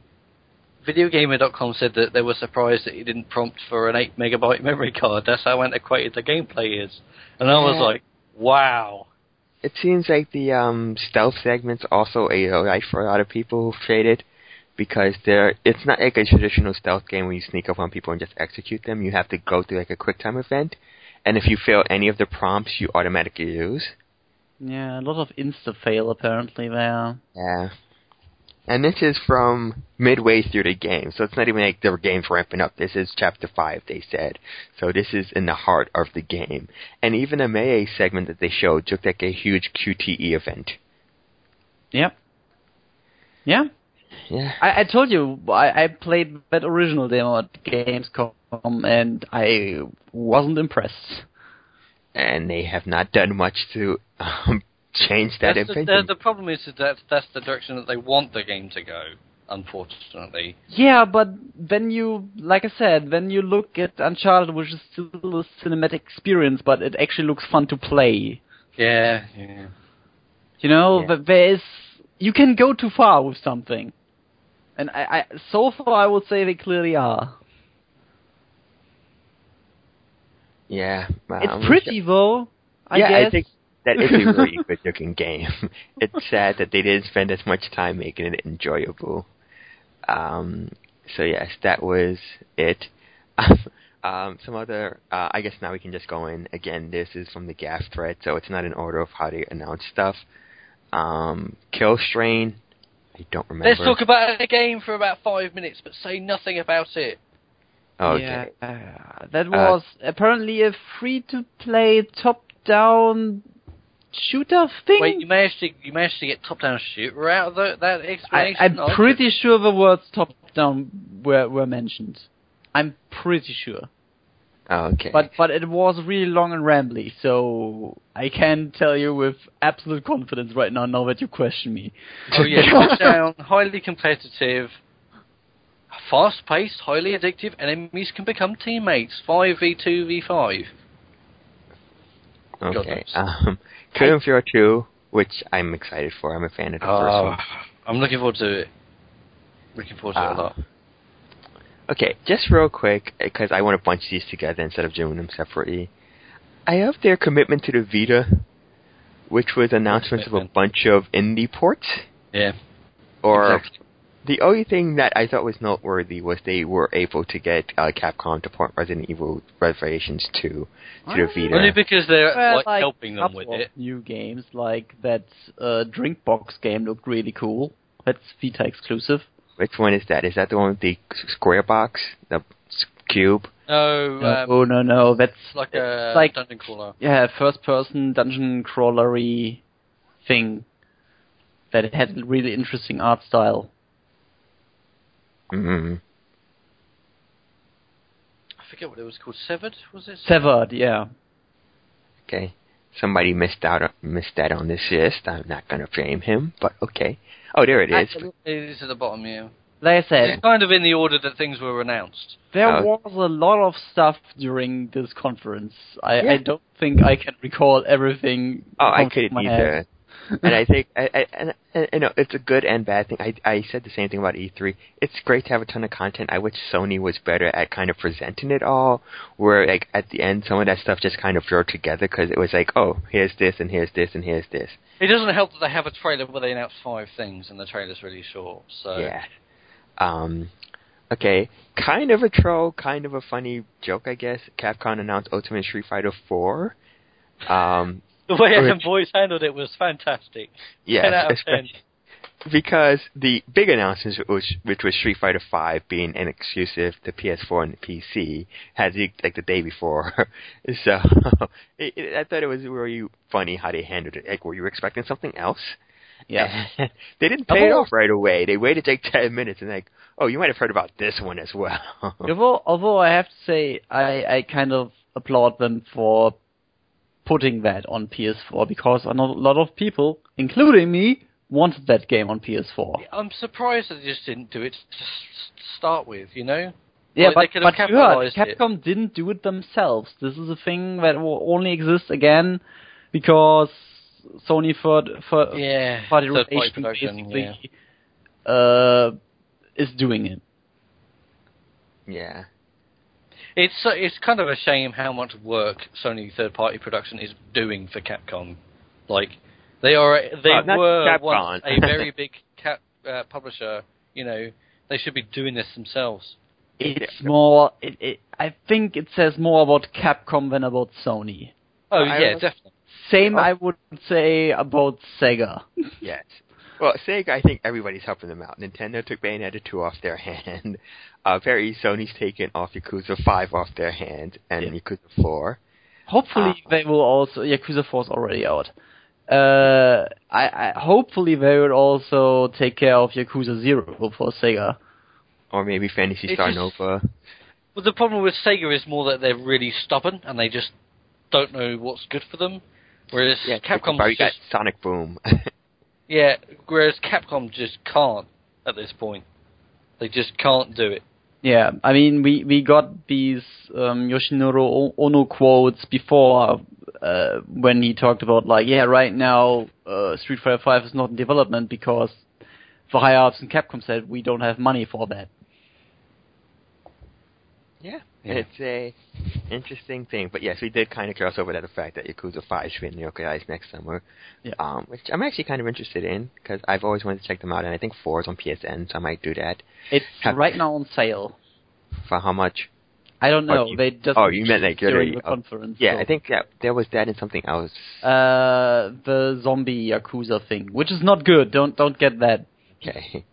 Videogamer.com said that they were surprised that it didn't prompt for an 8 megabyte memory card. That's how antiquated the gameplay is. And I was like, wow. It seems like the stealth segment's also a light for a lot of people who've traded, because it's not like a traditional stealth game where you sneak up on people and just execute them. You have to go through like a QuickTime event, and if you fail any of the prompts, you automatically lose. Yeah, a lot of insta-fail apparently there. Yeah. And this is from midway through the game, so it's not even like the game's ramping up. This is Chapter 5, they said. So this is in the heart of the game. And even the melee segment that they showed looked like a huge QTE event. Yep. Yeah. Yeah. I told you, I played that original demo at Gamescom, and I wasn't impressed. And they have not done much to... change that opinion. The problem is that that's the direction that they want the game to go, unfortunately. Yeah, but then you, like I said, then you look at Uncharted, which is still a cinematic experience, but it actually looks fun to play. Yeah. You can go too far with something. And I so far I would say they clearly are. Yeah. It's pretty though, I guess. I think that is a really good-looking game. It's sad that they didn't spend as much time making it enjoyable. So yes, that was it. Some other, I guess now we can just go in. Again, this is from the GAF thread, so it's not in order of how they announce stuff. Killstrain, I don't remember. Let's talk about the game for about 5 minutes, but say nothing about it. Okay. Yeah, that was apparently a free-to-play top-down shooter thing? Wait, you managed to get top-down shooter out of that explanation? I'm pretty sure the words top-down were mentioned. I'm pretty sure. Okay. But it was really long and rambly, so I can tell you with absolute confidence right now that you question me. Oh yeah, top-down, highly competitive, fast-paced, highly addictive, enemies can become teammates. 5v2v5. Okay. Kingdom Hero 2, which I'm excited for. I'm a fan of the first one. I'm looking forward to it. Looking forward to it a lot. Okay, just real quick, because I want to bunch these together instead of doing them separately. I love their commitment to the Vita, which was announcements of a bunch of indie ports. Yeah. Or exactly. The only thing that I thought was noteworthy was they were able to get Capcom to port Resident Evil Revelations 2 to the Vita. Only because they're helping them with it. New games, like that Drinkbox game looked really cool. That's Vita exclusive. Which one is that? Is that the one with the square box? The cube? No. That's like a dungeon crawler. Yeah, first-person dungeon crawlery thing that had a really interesting art style. Mm-hmm. I forget what it was called. Severed, was it? Severed, yeah. Okay. somebody missed that on this list. I'm not going to blame him, but okay. Oh, there it is. It is at the bottom, yeah. Like I said, it's kind of in the order that things were announced. There was a lot of stuff during this conference. I don't think I can recall everything. Oh, I couldn't either. And I think, you know, it's a good and bad thing. I said the same thing about E3. It's great to have a ton of content. I wish Sony was better at kind of presenting it all, where like at the end some of that stuff just kind of flowed together because it was like, oh, here's this and here's this and here's this. It doesn't help that they have a trailer where they announce 5 things and the trailer's really short. So yeah. Okay, kind of a troll, kind of a funny joke, I guess. Capcom announced Ultimate Street Fighter 4. The way Adam Boyce handled it was fantastic. Yes, 10 out of 10. Because the big announcement, which was Street Fighter 5 being an exclusive to PS4 and PC, had like the day before. So I thought it was really funny how they handled it. Like, were you expecting something else? Yeah. They didn't pay it off right away. They waited like 10 minutes and like, oh, you might have heard about this one as well. Although I have to say, I kind of applaud them for putting that on PS4 because a lot of people, including me, wanted that game on PS4. I'm surprised that they just didn't do it to start with, you know? Yeah, like but you heard, Capcom didn't do it themselves. This is a thing that will only exist again because Sony third-party relation basically is doing it. Yeah. It's kind of a shame how much work Sony third-party production is doing for Capcom. Like, they were once a very big publisher. You know, they should be doing this themselves. It's more. I think it says more about Capcom than about Sony. Oh yeah, definitely. Same, I would say about Sega. Yes. Well, Sega, I think everybody's helping them out. Nintendo took Bayonetta 2 off their hand. Sony's taken off Yakuza 5 off their hand, and Yakuza 4. Hopefully they will also... Yakuza 4 is already out. Hopefully they will also take care of Yakuza 0 for Sega. Or maybe Phantasy Star Nova. Well, the problem with Sega is more that they're really stubborn, and they just don't know what's good for them. Whereas Capcom got Sonic Boom. Yeah, whereas Capcom just can't at this point. They just can't do it. Yeah, I mean, we got these Yoshinoro Ono quotes before when he talked about, like, right now Street Fighter 5 is not in development because the higher-ups in Capcom said we don't have money for that. Yeah, it's a interesting thing. But yes, we did kind of cross over to the fact that Yakuza 5 should be in localized next summer, which I'm actually kind of interested in because I've always wanted to check them out, and I think 4 is on PSN, so I might do that. It's right now on sale. For how much? I don't know. They just you meant like during the conference. Yeah, so. I think there was that and something else. The zombie Yakuza thing, which is not good. Don't get that. Okay.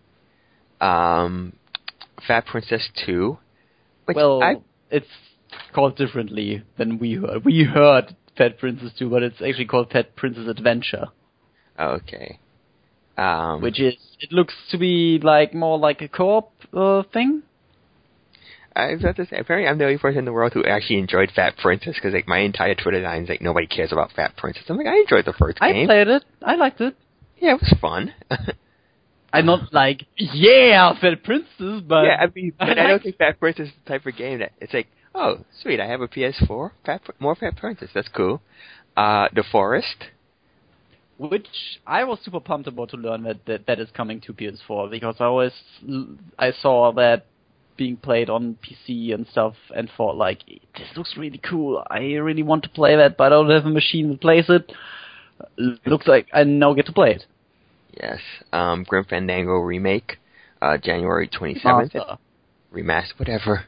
Fat Princess 2. It's called differently than we heard. We heard Fat Princess 2, but it's actually called Fat Princess Adventure. Okay. Which is, it looks to be like more like a co-op thing. I was about to say, apparently I'm the only person in the world who actually enjoyed Fat Princess, because like my entire Twitter line is like, nobody cares about Fat Princess. I'm like, I enjoyed the first game. I played it. I liked it. Yeah, it was fun. I'm not like, Fat Princess, but... Yeah, I mean, but I don't think Fat Princess is the type of game that it's like, oh, sweet, I have a PS4, more Fat Princess, that's cool. The Forest. Which I was super pumped about to learn that is coming to PS4, because I saw that being played on PC and stuff, and thought like, this looks really cool, I really want to play that, but I don't have a machine that plays it. Looks like I now get to play it. Yes, Grim Fandango remake, January 27th. Remaster, whatever.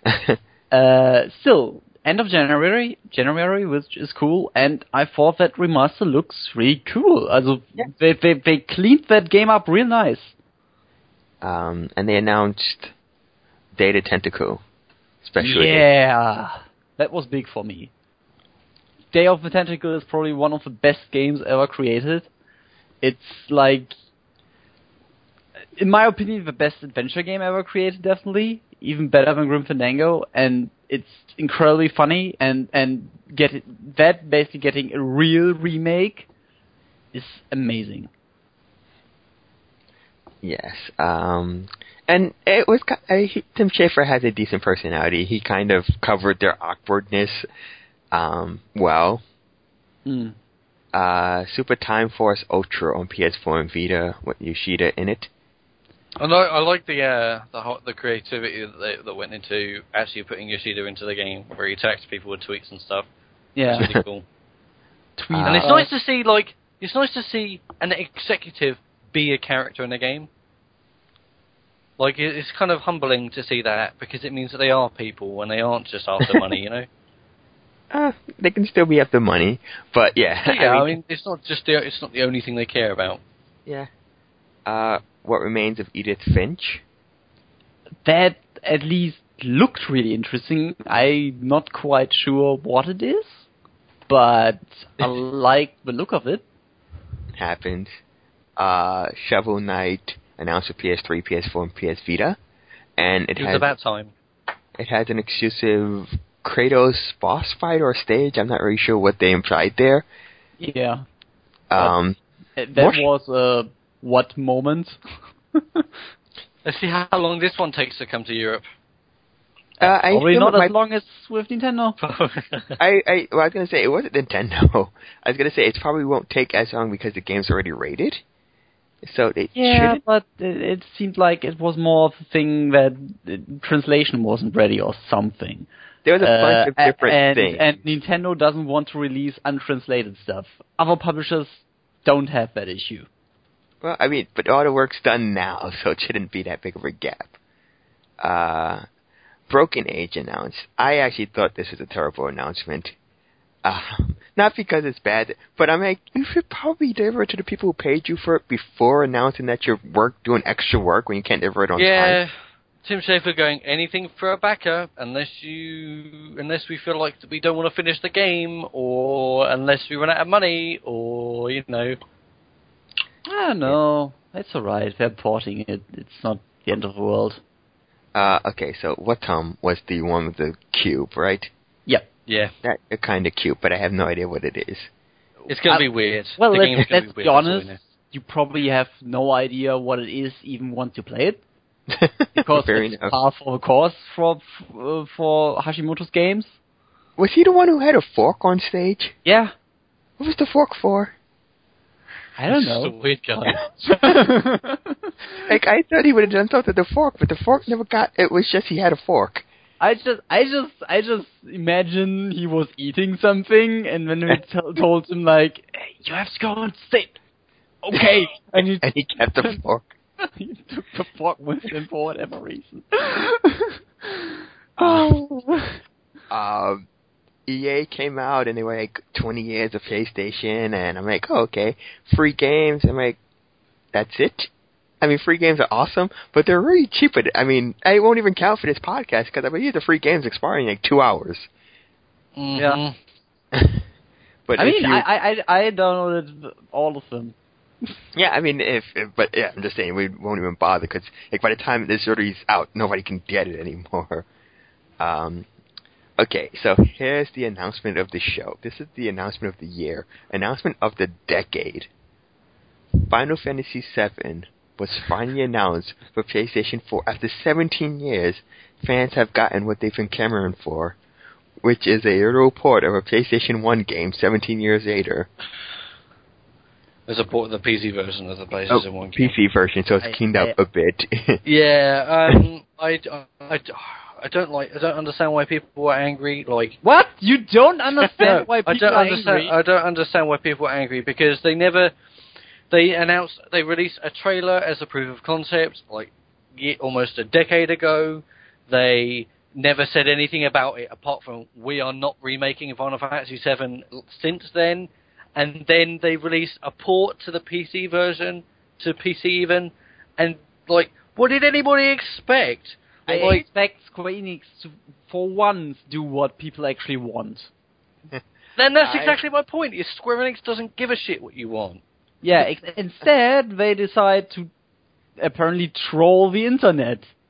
Still, end of January, which is cool, and I thought that remaster looks really cool. Also, they cleaned that game up real nice. And they announced Data Tentacle special edition. Yeah, that was big for me. Day of the Tentacle is probably one of the best games ever created. It's like, in my opinion, the best adventure game ever created, definitely. Even better than Grim Fandango. And it's incredibly funny, and basically getting a real remake is amazing. Yes. And it was Tim Schafer has a decent personality. He kind of covered their awkwardness well. Super Time Force Ultra on PS4 and Vita with Yoshida in it. I like the creativity that went into actually putting Yoshida into the game, where he attacks people with tweets and stuff. Yeah, it's really cool. And it's nice to see an executive be a character in the game. Like, it's kind of humbling to see that, because it means that they are people and they aren't just after money, you know. They can still be after money, but yeah. I mean, it's not the only thing they care about. Yeah. What Remains of Edith Finch? That at least looked really interesting. I'm not quite sure what it is, but I like the look of it. Happened. Shovel Knight announced for PS3, PS4, and PS Vita, and it was about time. It has an exclusive Kratos boss fight or stage. I'm not really sure what they implied there. Yeah. That was what moment? Let's see how long this one takes to come to Europe. Probably not as long as with Nintendo. I was going to say, it wasn't Nintendo. I was going to say, it probably won't take as long because the game's already rated. So it shouldn't. But it seemed like it was more of a thing that translation wasn't ready or something. There was a bunch of different things. And Nintendo doesn't want to release untranslated stuff. Other publishers don't have that issue. Well, I mean, but all the work's done now, so it shouldn't be that big of a gap. Broken Age announced. I actually thought this was a terrible announcement. Not because it's bad, but I'm like, you should probably deliver it to the people who paid you for it before announcing that you're doing extra work when you can't deliver it on time. Yeah, Tim Schafer going, anything for a backer, unless we feel like we don't want to finish the game, or unless we run out of money, or, you know. I don't know. It's alright. They're porting it. It's not the end of the world. Okay, so Watam was the one with the cube, right? Yep. Yeah. That's kind of cute, but I have no idea what it is. It's going to be weird. Well, let's be honest. You probably have no idea what it is even once you play it. Because it's par for the course for Hashimoto's games. Was he the one who had a fork on stage? Yeah. What was the fork for? I don't know. Just a weird guy. Like, I thought he would have done something with the fork, but the fork never got. It was just he had a fork. I just imagine he was eating something, and then we told him like, hey, "You have to go and sit." Okay, and he kept the fork. He took the fork with him for whatever reason. EA came out and they were like 20 years of PlayStation, and I'm like, oh, okay, free games. I'm like, that's it? I mean, free games are awesome, but they're really cheap. I mean, I won't even count for this podcast because I believe the free games expiring in like 2 hours. Mm-hmm. Yeah. But I mean, I downloaded all of them. Yeah, I mean, but yeah, I'm just saying we won't even bother because like by the time this is out, nobody can get it anymore. Okay, so here's the announcement of the show. This is the announcement of the year, announcement of the decade. Final Fantasy VII was finally announced for PlayStation 4. After 17 years, fans have gotten what they've been clamoring for, which is a literal port of a PlayStation 1 game 17 years later. There's a port of the PC version of the PlayStation 1 game. PC version, so it's cleaned up a bit. Yeah, I don't understand why people are angry. Like, what? You don't understand why people are angry? I don't understand why people are angry because they released a trailer as a proof of concept like almost a decade ago. They never said anything about it apart from we are not remaking Final Fantasy VII since then. And then they released a port to the PC version, to PC even, and like, what did anybody expect? I expect Square Enix to, for once, do what people actually want. Then that's exactly my point, is Square Enix doesn't give a shit what you want. Yeah, instead, they decide to apparently troll the internet.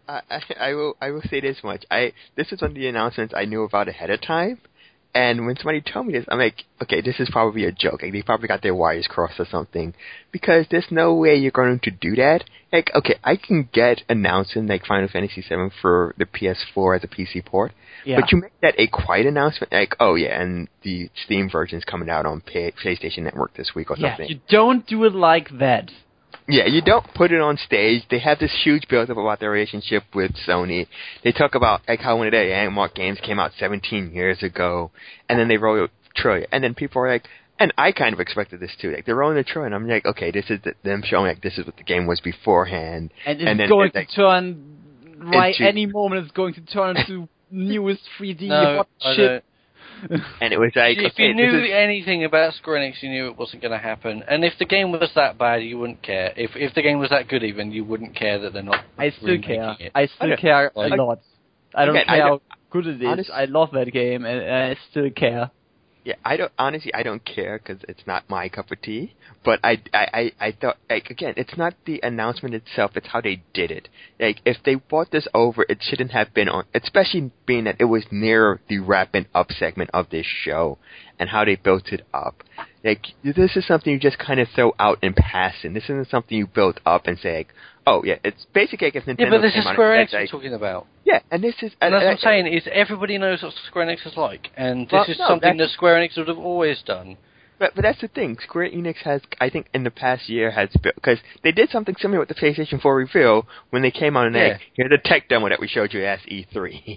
I will say this much. This is one of the announcements I knew about ahead of time, and when somebody told me this, I'm like, okay, this is probably a joke. Like, they probably got their wires crossed or something, because there's no way you're going to do that. Like, okay, I can get announcing like Final Fantasy VII for the PS4 as a PC port, but you make that a quiet announcement, like, oh yeah, and the Steam version's coming out on PlayStation Network this week or something. Yeah, you don't do it like that. Yeah, you don't put it on stage. They have this huge build-up about their relationship with Sony. They talk about like how one of their Landmark games came out 17 years ago, and then they roll a trailer, and then people are like, and I kind of expected this too. Like, they're rolling the trailer, and I'm like, okay, this is them showing like this is what the game was beforehand, and then going to turn right any moment. It's going to turn into newest 3D hot shit. And it was like, if you knew anything about Square Enix, you knew it wasn't going to happen. And if the game was that bad, you wouldn't care. If the game was that good, even, you wouldn't care that they're not. I still care. I still care a lot. I don't care how good it is. I love that game, and I still care. Yeah, I don't care because it's not my cup of tea. But I thought, like, again, it's not the announcement itself; it's how they did it. Like, if they brought this over, it shouldn't have been on, especially being that it was near the wrapping up segment of this show, and how they built it up. Like, this is something you just kind of throw out in passing. This isn't something you built up and say, like, oh yeah, it's basically like if Nintendo. Yeah, but this came is out Square and Enix we're talking about. Yeah, and this is. And that's what I'm saying, is everybody knows what Square Enix is like, and this is something that Square Enix would have always done. But that's the thing. Square Enix has, I think, in the past year has built, because they did something similar with the PlayStation 4 reveal when they came out and they, here's a tech demo that we showed you at E3.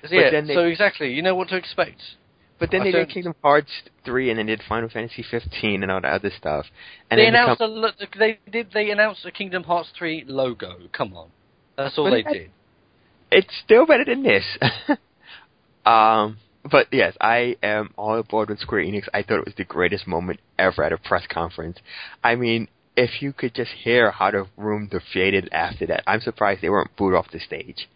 So exactly, you know what to expect. But then they did Kingdom Hearts 3 and then did Final Fantasy 15 and all the other stuff. And they announced they announced a Kingdom Hearts 3 logo. Come on, that's all they did. It's still better than this. But yes, I am all aboard with Square Enix. I thought it was the greatest moment ever at a press conference. I mean, if you could just hear how the room deflated after that, I'm surprised they weren't booed off the stage.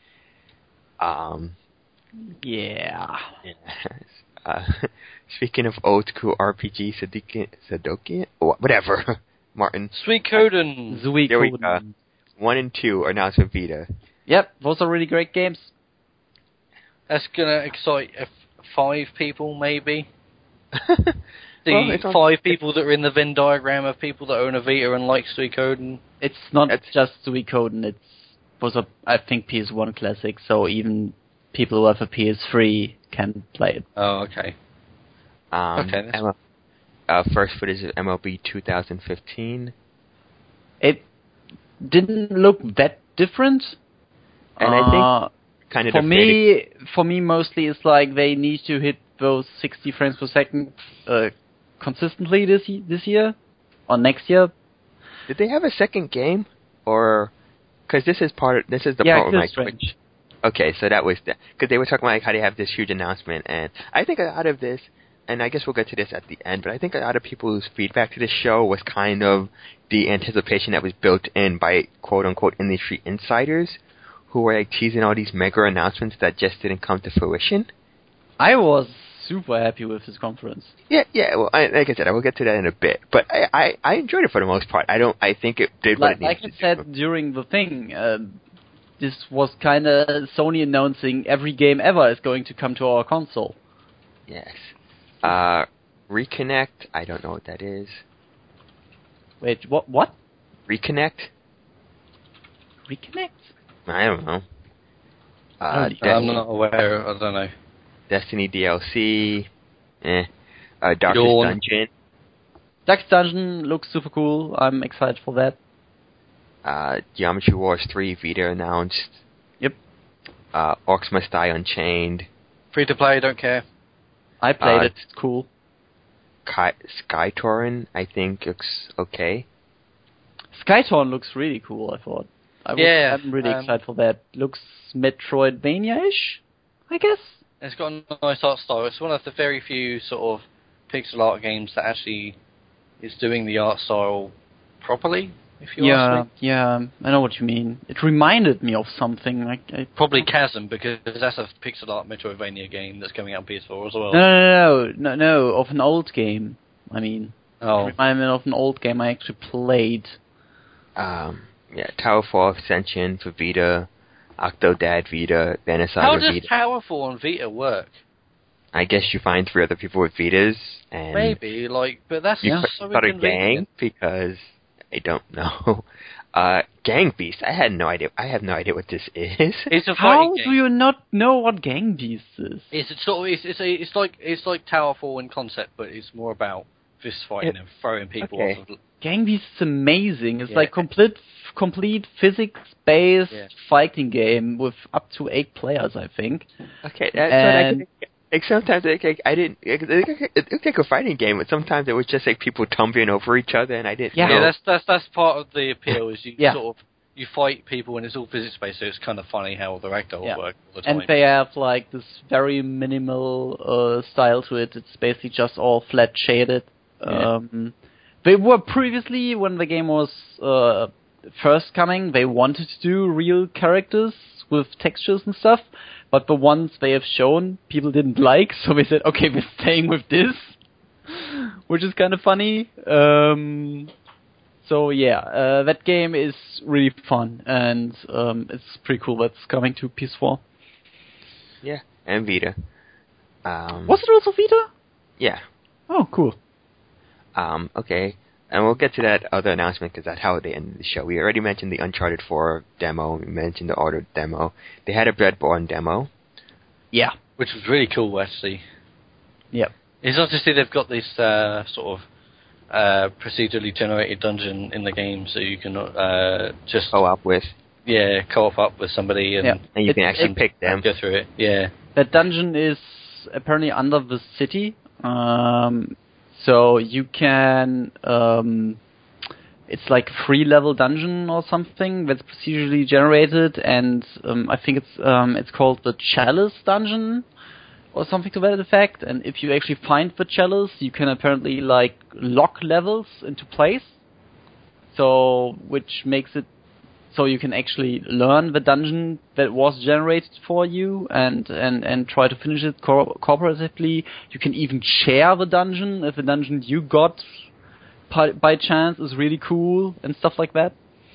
Speaking of old school RPG, Sadoki, whatever, Martin. Suikoden. There we go. 1 and 2 are now for Vita. Yep, those are really great games. That's gonna excite 5 people, maybe. The 5 people that are in the Venn diagram of people that own a Vita and like Suikoden. It's not just Suikoden. It was I think PS1 classic, so even people who have a PS3 can play it. Oh, okay. First footage of MLB 2015. It didn't look that different. And I think kind of for me, mostly it's like they need to hit those 60 frames per second consistently this year or next year. Did they have a second game, or because this is the part of my Twitch. Okay, so that was because they were talking about like how they have this huge announcement, and I think a lot of this, and I guess we'll get to this at the end, but I think a lot of people's feedback to this show was kind of the anticipation that was built in by quote unquote industry insiders, who were like teasing all these mega announcements that just didn't come to fruition. I was super happy with this conference. Yeah. Well, like I said, I will get to that in a bit. But I enjoyed it for the most part. I think it did what it needed to do. Like I said during the thing, this was kind of Sony announcing every game ever is going to come to our console. Yes. Reconnect. I don't know what that is. Wait, what? Reconnect? Reconnect? I don't know. I'm not aware. I don't know. Destiny DLC. Darkest Dungeon. Darkest Dungeon looks super cool. I'm excited for that. Geometry Wars 3 Vita announced. Yep. Orcs Must Die Unchained. Free to play, don't care. I played it. It's cool. Skytorn, I think, looks okay. Skytorn looks really cool, I thought. I'm really excited for that. Looks Metroidvania-ish, I guess. It's got a nice art style. It's one of the very few sort of pixel art games that actually is doing the art style properly, if you ask me. Yeah, I know what you mean. It reminded me of something. Probably Chasm, because that's a pixel art Metroidvania game that's coming out on PS4 as well. No, of an old game. I mean, it reminded me of an old game I actually played. Towerfall Ascension for Vita. Octodad Vita, Banner Saga How does Vita. Towerfall on Vita work? I guess you find 3 other people with Vitas, and Maybe, but that's you so start a inconvenient. gang, because I don't know. Gang Beast, I have no idea what this is. It's a How fighting do game. you not know what Gang Beast is? It's a sort of it's like Towerfall in concept, but it's more about fist fighting and throwing people Okay. off of. Gang Beast is amazing. It's Yeah. like complete physics-based Yeah. fighting game with up to 8 players, I think. Okay, that's And- what like sometimes I didn't. It looked like a fighting game, but sometimes it was just like people tumbling over each other, and I didn't. Yeah. know. Yeah, that's part of the appeal. Is you Yeah. sort of you fight people and it's all physics based, so it's kind of funny how the ragdoll Yeah. work all the time. And they have like this very minimal style to it. It's basically just all flat shaded. Yeah. They were previously, when the game was first coming, they wanted to do real characters with textures and stuff, but the ones they have shown, people didn't like, so they said, okay, we're staying with this, which is kind of funny. So yeah, that game is really fun, and it's pretty cool that's coming to PS4. Yeah, and Vita. Was it also Vita? Yeah. Oh, cool. Okay. And we'll get to that other announcement because that's how they ended the show. We already mentioned the Uncharted 4 demo. We mentioned the Order demo. They had a Bloodborne demo. Yeah. which was really cool actually. Yep. It's nice to see they've got this sort of procedurally generated dungeon in the game, so you can just Co-op with. co-op up with somebody and And you can actually pick them. go through it. Yeah. That dungeon is apparently under the city. So you can, it's like a 3-level dungeon or something that's procedurally generated, and I think it's called the Chalice Dungeon or something to that effect. And if you actually find the Chalice, you can apparently like lock levels into place. So which makes it so you can actually learn the dungeon that was generated for you and try to finish it cooperatively. You can even share the dungeon if the dungeon you got by chance is really cool and stuff like that.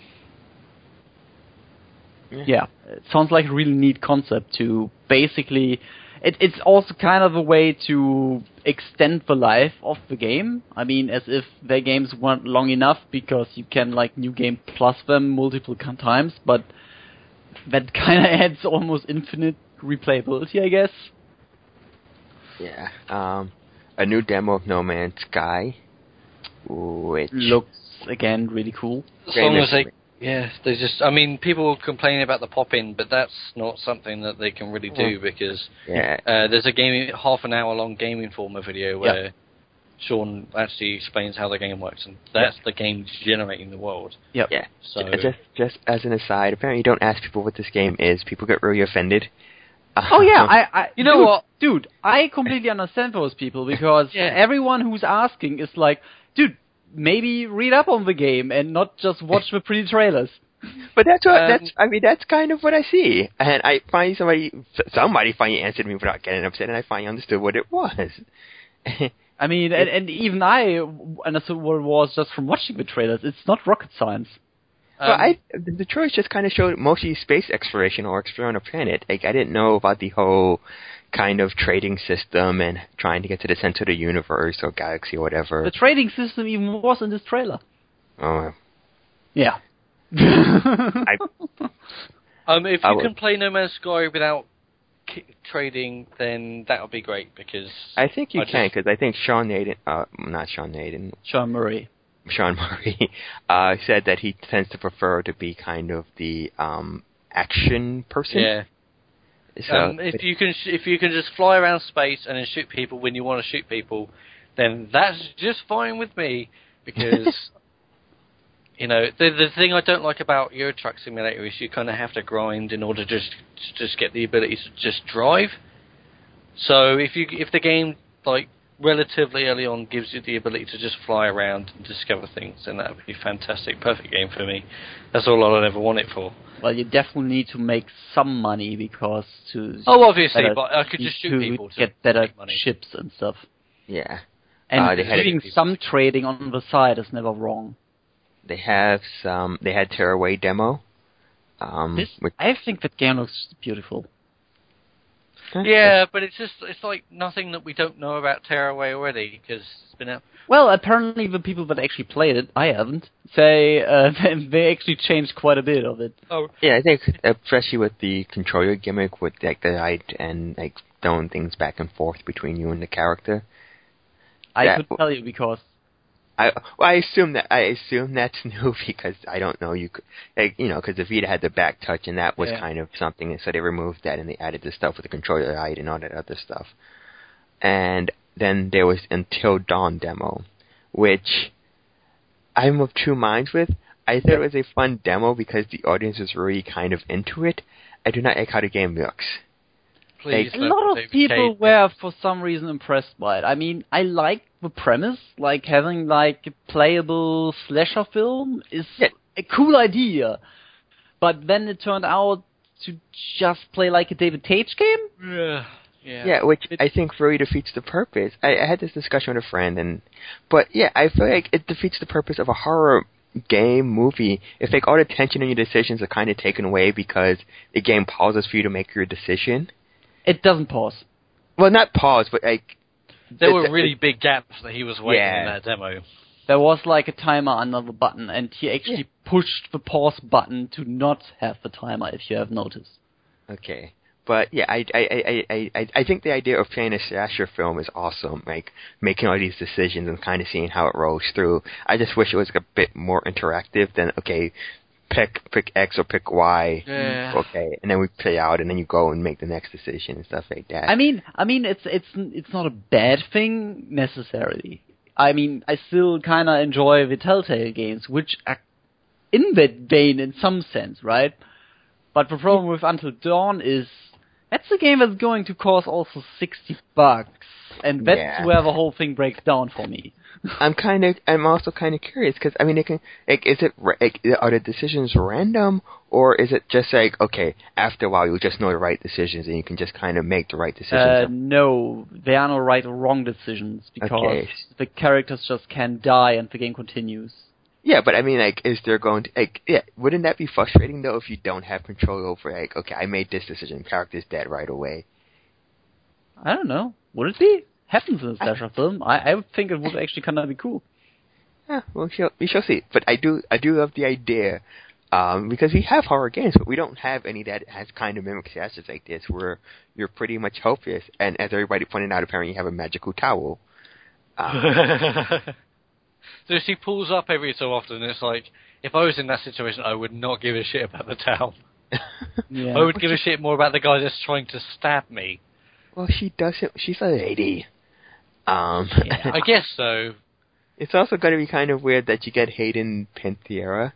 Yeah, it sounds like a really neat concept to basically... It's also kind of a way to extend the life of the game. I mean, as if their games weren't long enough, because you can, like, New Game Plus them multiple times, but that kind of adds almost infinite replayability, I guess. Yeah. A new demo of No Man's Sky, which... looks, again, really cool. As long as they just... I mean, people were complaining about the pop-in, but that's not something that they can really do, because there's a half an hour long Game Informer video where Sean actually explains how the game works, and that's the game generating the world. Yep. Yeah. So, just as an aside, apparently you don't ask people what this game is. People get really offended. Oh yeah, you know what? Dude, I completely understand those people, because everyone who's asking is like, dude, maybe read up on the game and not just watch the pretty trailers. But that's kind of what I see. And I find somebody finally answered me without getting upset, and I finally understood what it was. I mean, and even I understood what it was just from watching the trailers. It's not rocket science. The trailers just kind of showed mostly space exploration or exploring a planet. Like, I didn't know about the whole kind of trading system and trying to get to the center of the universe or galaxy or whatever. The trading system even was in this trailer. Oh. Yeah. if you can play No Man's Sky without trading, then that would be great, because... I think you can, because I think Sean Murray said that he tends to prefer to be kind of the action person. Yeah. So, if you can just fly around space and then shoot people when you want to shoot people, then that's just fine with me, because the thing I don't like about Euro Truck Simulator is you kind of have to grind in order to just get the ability to just drive. So if the game like relatively early on gives you the ability to just fly around and discover things, then that would be fantastic. Perfect game for me. That's all I'd ever want it for. Well, you definitely need to make some money, because obviously, but I could just shoot people to get better make money. ships and stuff. Yeah. And doing some trading on the side is never wrong. They had Tearaway demo. I think that game looks beautiful. Yeah, but it's like nothing that we don't know about Tearaway already, because it's been out. Well, apparently the people that actually played it, I haven't, say they actually changed quite a bit of it. Oh, yeah, I think especially with the controller gimmick, with like the height and like throwing things back and forth between you and the character. I could tell you because I assume that's new because I don't know because the Vita had the back touch and that was kind of something, and so they removed that and they added the stuff with the controller height and all that other stuff. And then there was Until Dawn demo, which I'm of two minds with. I thought it was a fun demo because the audience was really kind of into it. I do not like how the game looks. Please, a lot of people were for some reason impressed by it. I mean, I like the premise, like having like a playable slasher film is a cool idea, but then it turned out to just play like a David Cage game. Yeah, which I think really defeats the purpose. I had this discussion with a friend, but I feel like it defeats the purpose of a horror game, movie, if like all the tension in your decisions are kind of taken away because the game pauses for you to make your decision. It doesn't pause. Well, not pause, but like there were really big gaps that he was waiting in that demo. There was like a timer under the button, and he actually pushed the pause button to not have the timer, if you have noticed. Okay. But yeah, I think the idea of playing a slasher film is awesome. Like making all these decisions and kind of seeing how it rolls through. I just wish it was a bit more interactive than pick X or pick Y. Yeah. Okay, and then we play out, and then you go and make the next decision and stuff like that. I mean, it's not a bad thing necessarily. I mean, I still kind of enjoy the Telltale games, which are in that vein in some sense, right? But the problem with Until Dawn is that's a game that's going to cost also $60, and that's where the whole thing breaks down for me. I'm also kind of curious because I mean, are the decisions random, or is it just like after a while you just know the right decisions and you can just kind of make the right decisions? No, there are no right or wrong decisions because the characters just can die and the game continues. Yeah, but I mean, is there going to, wouldn't that be frustrating, though, if you don't have control over, I made this decision, character's dead right away? I don't know. Would it be? Happens in a slasher film. I would think it would actually kind of be cool. Yeah, well, we shall see. But I do love the idea, because we have horror games, but we don't have any that has kind of mimic slashers like this, where you're pretty much helpless, and as everybody pointed out, apparently you have a magical towel. So she pulls up every so often, and it's like, if I was in that situation, I would not give a shit about the towel. I would give a shit more about the guy that's trying to stab me. Well, she doesn't. She's a lady. I guess so. It's also going to be kind of weird that you get Hayden Panettiere.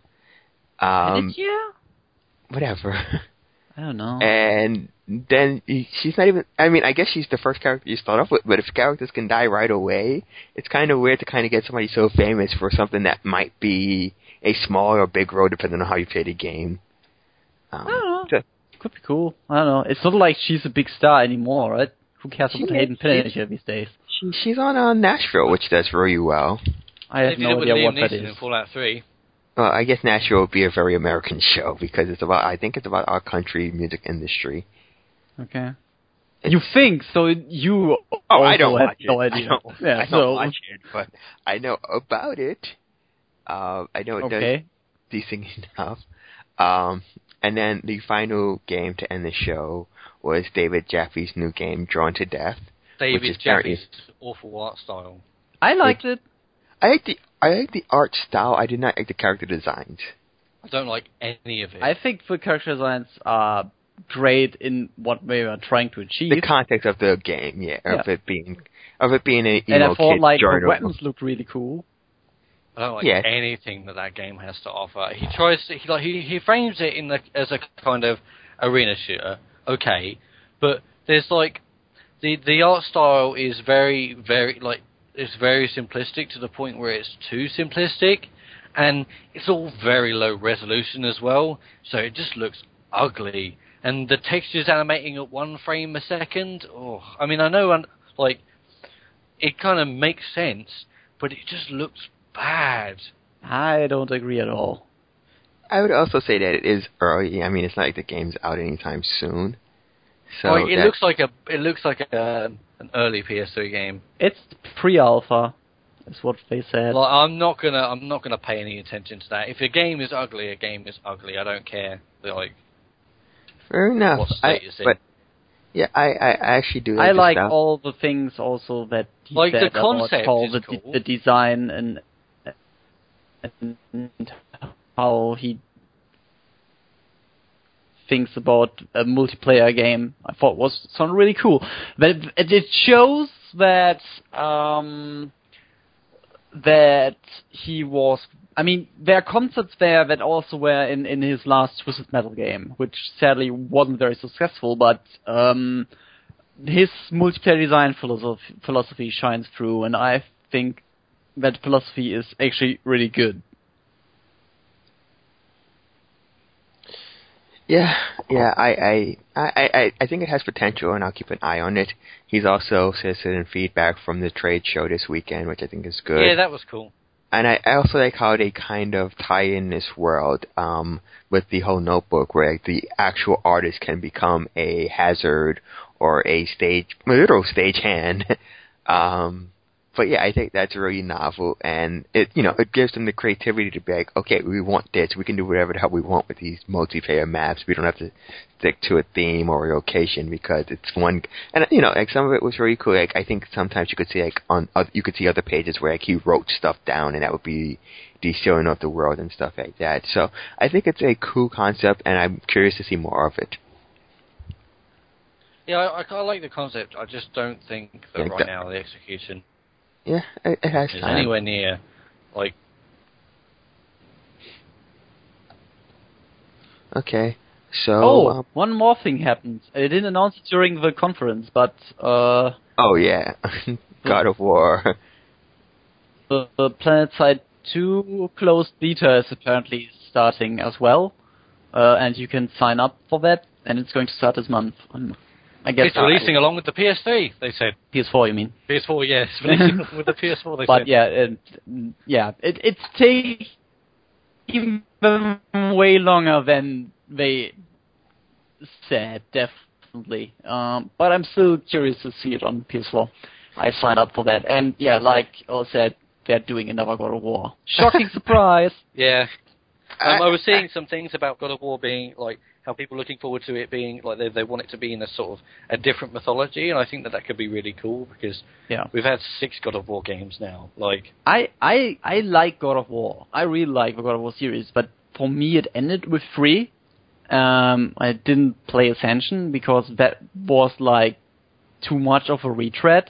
Whatever. I don't know. And then she's not even... I mean, I guess she's the first character you start off with, but if characters can die right away, it's kind of weird to kind of get somebody so famous for something that might be a small or big role, depending on how you play the game. I don't know. Could be cool. I don't know. It's not like she's a big star anymore, right? Who cares about Hayden Panettiere these days? She's on Nashville, which does really well. I have no idea what that is. In Fallout 3. Well, I guess Nashville would be a very American show because I think it's about our country music industry. Okay. You think so? You? Oh, I don't watch no it. idea. I don't watch it, but I know about it. I know it does decent enough. And then the final game to end the show was David Jaffe's new game, Drawn to Death. David Jaffe's awful art style. I liked it. I like the art style. I did not like the character designs. I don't like any of it. I think the character designs are great in what they are trying to achieve. The context of the game, of it being an emo and I thought kid the weapons looked really cool. I don't like anything that game has to offer. He tries to he frames it as a kind of arena shooter, but there's the art style is very very it's very simplistic to the point where it's too simplistic, and it's all very low resolution as well, so it just looks ugly. And the texture's animating at 1 frame a second. Oh, I mean, I know, it kind of makes sense, but it just looks bad. I don't agree at all. I would also say that it is early. I mean, it's not like the game's out anytime soon. So well, it looks like an early PS3 game. It's pre-alpha, is what they said. Like, I'm not gonna pay any attention to that. If a game is ugly, a game is ugly. I don't care. Like, fair enough. What state it's in. But yeah, I actually do. I like stuff. all the things also that he like said the concept about is cool. the design and how he thinks about a multiplayer game. I thought sounded really cool. But it shows that that he was. I mean, there are concepts there that also were in his last Twisted Metal game, which sadly wasn't very successful. But his multiplayer design philosophy shines through, and I think that philosophy is actually really good. Yeah, I think it has potential, and I'll keep an eye on it. He's also solicited feedback from the trade show this weekend, which I think is good. Yeah, that was cool. And I also like how they kind of tie in this world with the whole notebook, where like, the actual artist can become a Hazard or a literal stagehand. But yeah, I think that's really novel, and it gives them the creativity to be like, okay, we want this, we can do whatever the hell we want with these multiplayer maps. We don't have to stick to a theme or a location because it's one. And like some of it was really cool. Like I think sometimes you could see you could see other pages where like he wrote stuff down, and that would be the showing of the world and stuff like that. So I think it's a cool concept, and I'm curious to see more of it. Yeah, I like the concept. I just don't think that right now the execution. Yeah, it has is time. anywhere near, like... Okay, so... one more thing happened. They didn't announce it during the conference, but... oh, yeah. God of War. The PlanetSide 2 closed beta is apparently starting as well, and you can sign up for that, and it's going to start this month. I guess it's releasing along with the PS3, they said. PS4, you mean? PS4, yes. Releasing with the PS4, they but said. It's taking them way longer than they said, definitely. But I'm still curious to see it on PS4. I signed up for that. And yeah, like I said, they're doing another God of War. Shocking surprise! Yeah. I was seeing some things about God of War being like how people are looking forward to it being like they want it to be in a sort of a different mythology, and I think that could be really cool because we've had 6 God of War games now. Like I like God of War. I really like the God of War series, but for me it ended with 3. I didn't play Ascension because that was like too much of a retread.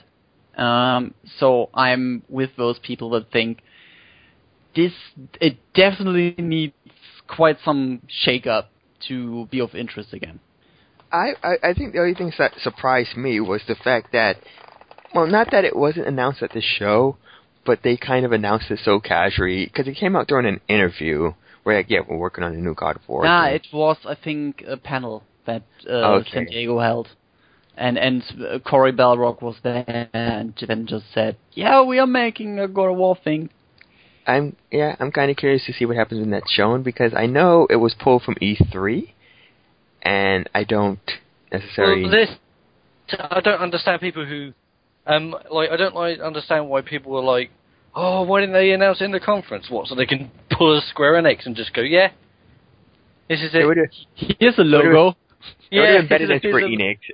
So I'm with those people that think it definitely needs quite some shake-up to be of interest again. I think the only thing that surprised me was the fact that, well, not that it wasn't announced at the show, but they kind of announced it so casually, because it came out during an interview where, like, yeah, we're working on a new God of War. Nah, it was, I think, a panel that San Diego held. And Cory Balrog was there and then just said, yeah, we are making a God of War thing. I'm kind of curious to see what happens in that showing, because I know it was pulled from E3, and I don't necessarily... I don't understand people who... I don't understand why people are like, oh, why didn't they announce it in the conference? What, so they can pull a Square Enix and just go, yeah, this is it. Here's a logo. It would have been better than Square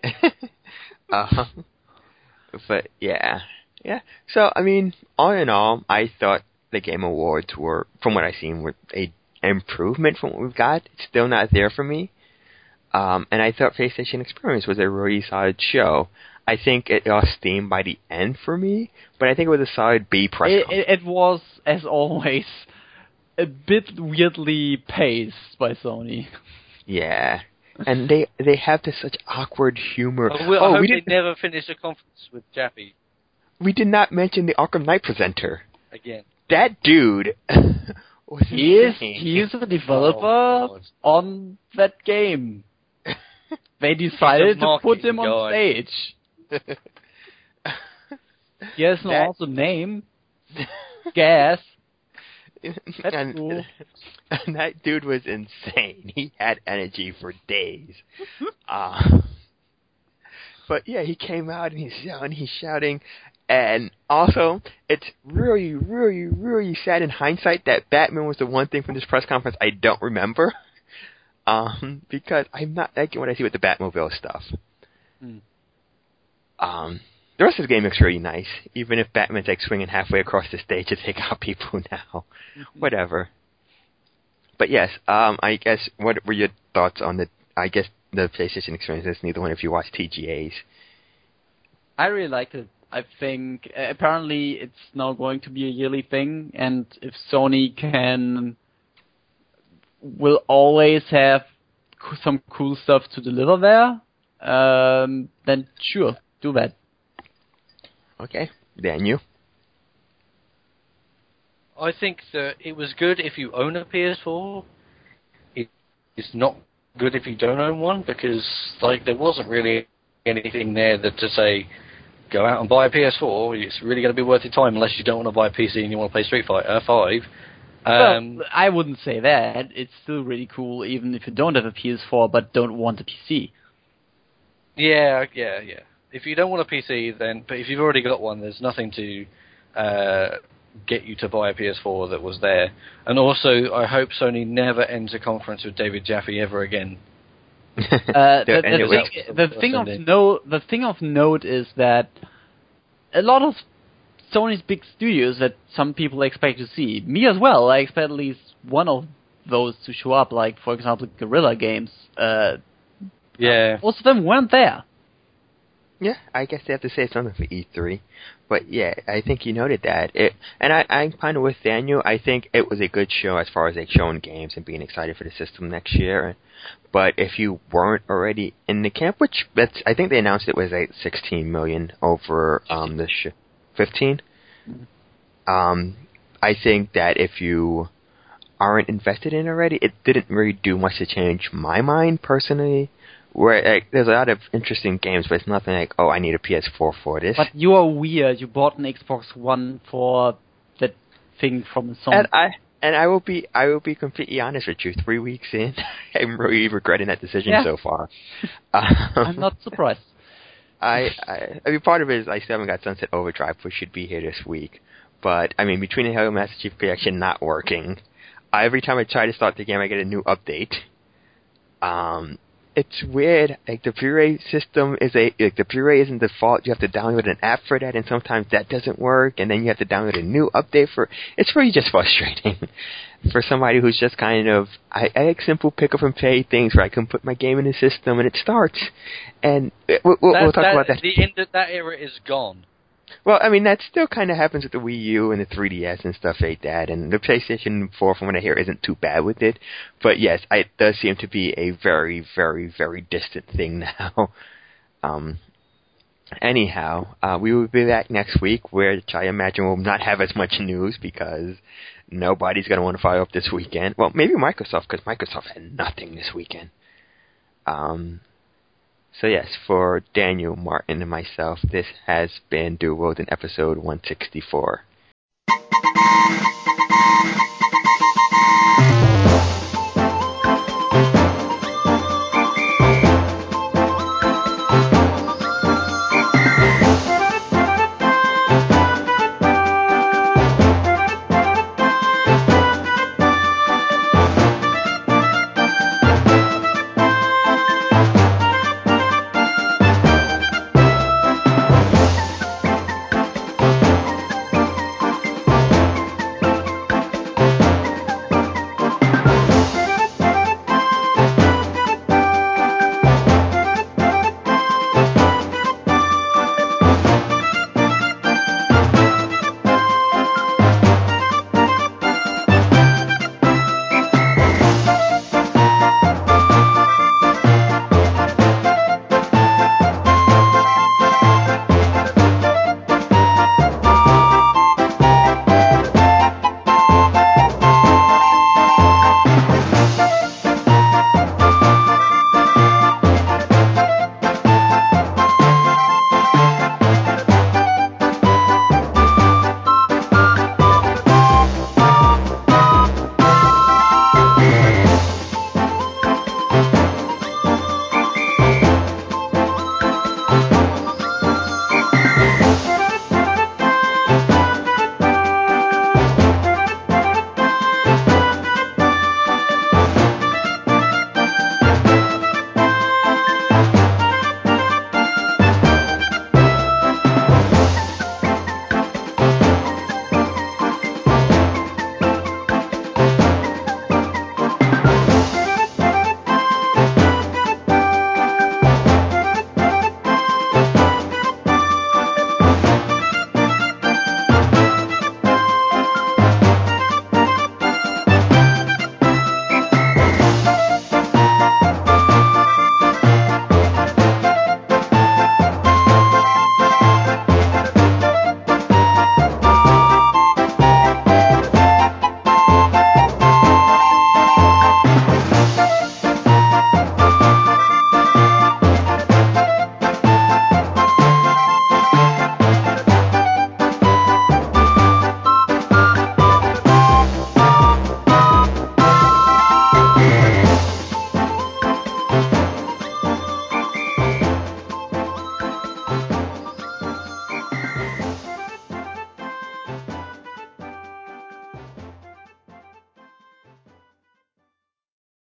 Enix. But, yeah. So, I mean, all in all, I thought the Game Awards were, from what I've seen, were a improvement from what we've got. It's still not there for me. And I thought PlayStation Experience was a really solid show. I think it lost steam by the end for me, but I think it was a solid B press conference. It was, as always, a bit weirdly paced by Sony. Yeah. And they have this such awkward humor. I hope they never finish a conference with Jaffe. We did not mention the Arkham Knight presenter. Again. That dude was insane. He is a developer on that game. They decided to put him on stage. He has an awesome name. Gas. That's cool. And that dude was insane. He had energy for days. But yeah, he came out and he's shouting. And also, it's really, really, really sad in hindsight that Batman was the one thing from this press conference I don't remember. Because I'm not liking what I see with the Batmobile stuff. The rest of the game looks really nice, even if Batman's like swinging halfway across the stage to take out people now. Whatever. But yes, I guess, what were your thoughts on the PlayStation experiences? Neither one of you watched TGAs. I really liked it. I think apparently it's now going to be a yearly thing, and if Sony will always have some cool stuff to deliver there, then sure, do that. Okay, Daniel. I think that it was good if you own a PS4. It's not good if you don't own one, because there wasn't really anything there to say, go out and buy a PS4. It's really going to be worth your time unless you don't want to buy a PC and you want to play Street Fighter 5. Well, I wouldn't say that. It's still really cool, even if you don't have a PS4 but don't want a PC. Yeah. If you don't want a PC, but if you've already got one, there's nothing to get you to buy a PS4 that was there. And also, I hope Sony never ends a conference with David Jaffe ever again. The thing of note is that a lot of Sony's big studios that some people expect to see, me as well, I expect at least one of those to show up, like, for example, Guerrilla Games. Most of them weren't there. Yeah, I guess they have to say something for E3. But yeah, I think you noted that. I'm kind of with Daniel. I think it was a good show as far as showing games and being excited for the system next year. But if you weren't already in the camp, which I think they announced it was $16 million over the show. 15? I think that if you aren't invested in it already, it didn't really do much to change my mind personally. Where there's a lot of interesting games, but it's nothing like, oh, I need a PS4 for this. But you are weird. You bought an Xbox One for that thing from Sony. And I will be completely honest with you. 3 weeks in, I'm really regretting that decision so far. I'm not surprised. I mean, part of it is I still haven't got Sunset Overdrive, which should be here this week. But I mean, between the Hello Master Chief Collection not working, every time I try to start the game, I get a new update. It's weird. The Blu-ray system is the Blu-ray isn't default. You have to download an app for that, and sometimes that doesn't work. And then you have to download a new update for. It's really just frustrating for somebody who's just kind of. I like simple pick up and pay things where I can put my game in the system and it starts. And we'll talk about that. The end of that era is gone. Well, I mean, that still kind of happens with the Wii U and the 3DS and stuff like that, and the PlayStation 4, from what I hear, isn't too bad with it. But yes, it does seem to be a very, very, very distant thing now. Anyhow, we will be back next week, which I imagine will not have as much news because nobody's going to want to fire up this weekend. Well, maybe Microsoft, because Microsoft had nothing this weekend. So yes, for Daniel, Martin, and myself, this has been Dual World in episode 164.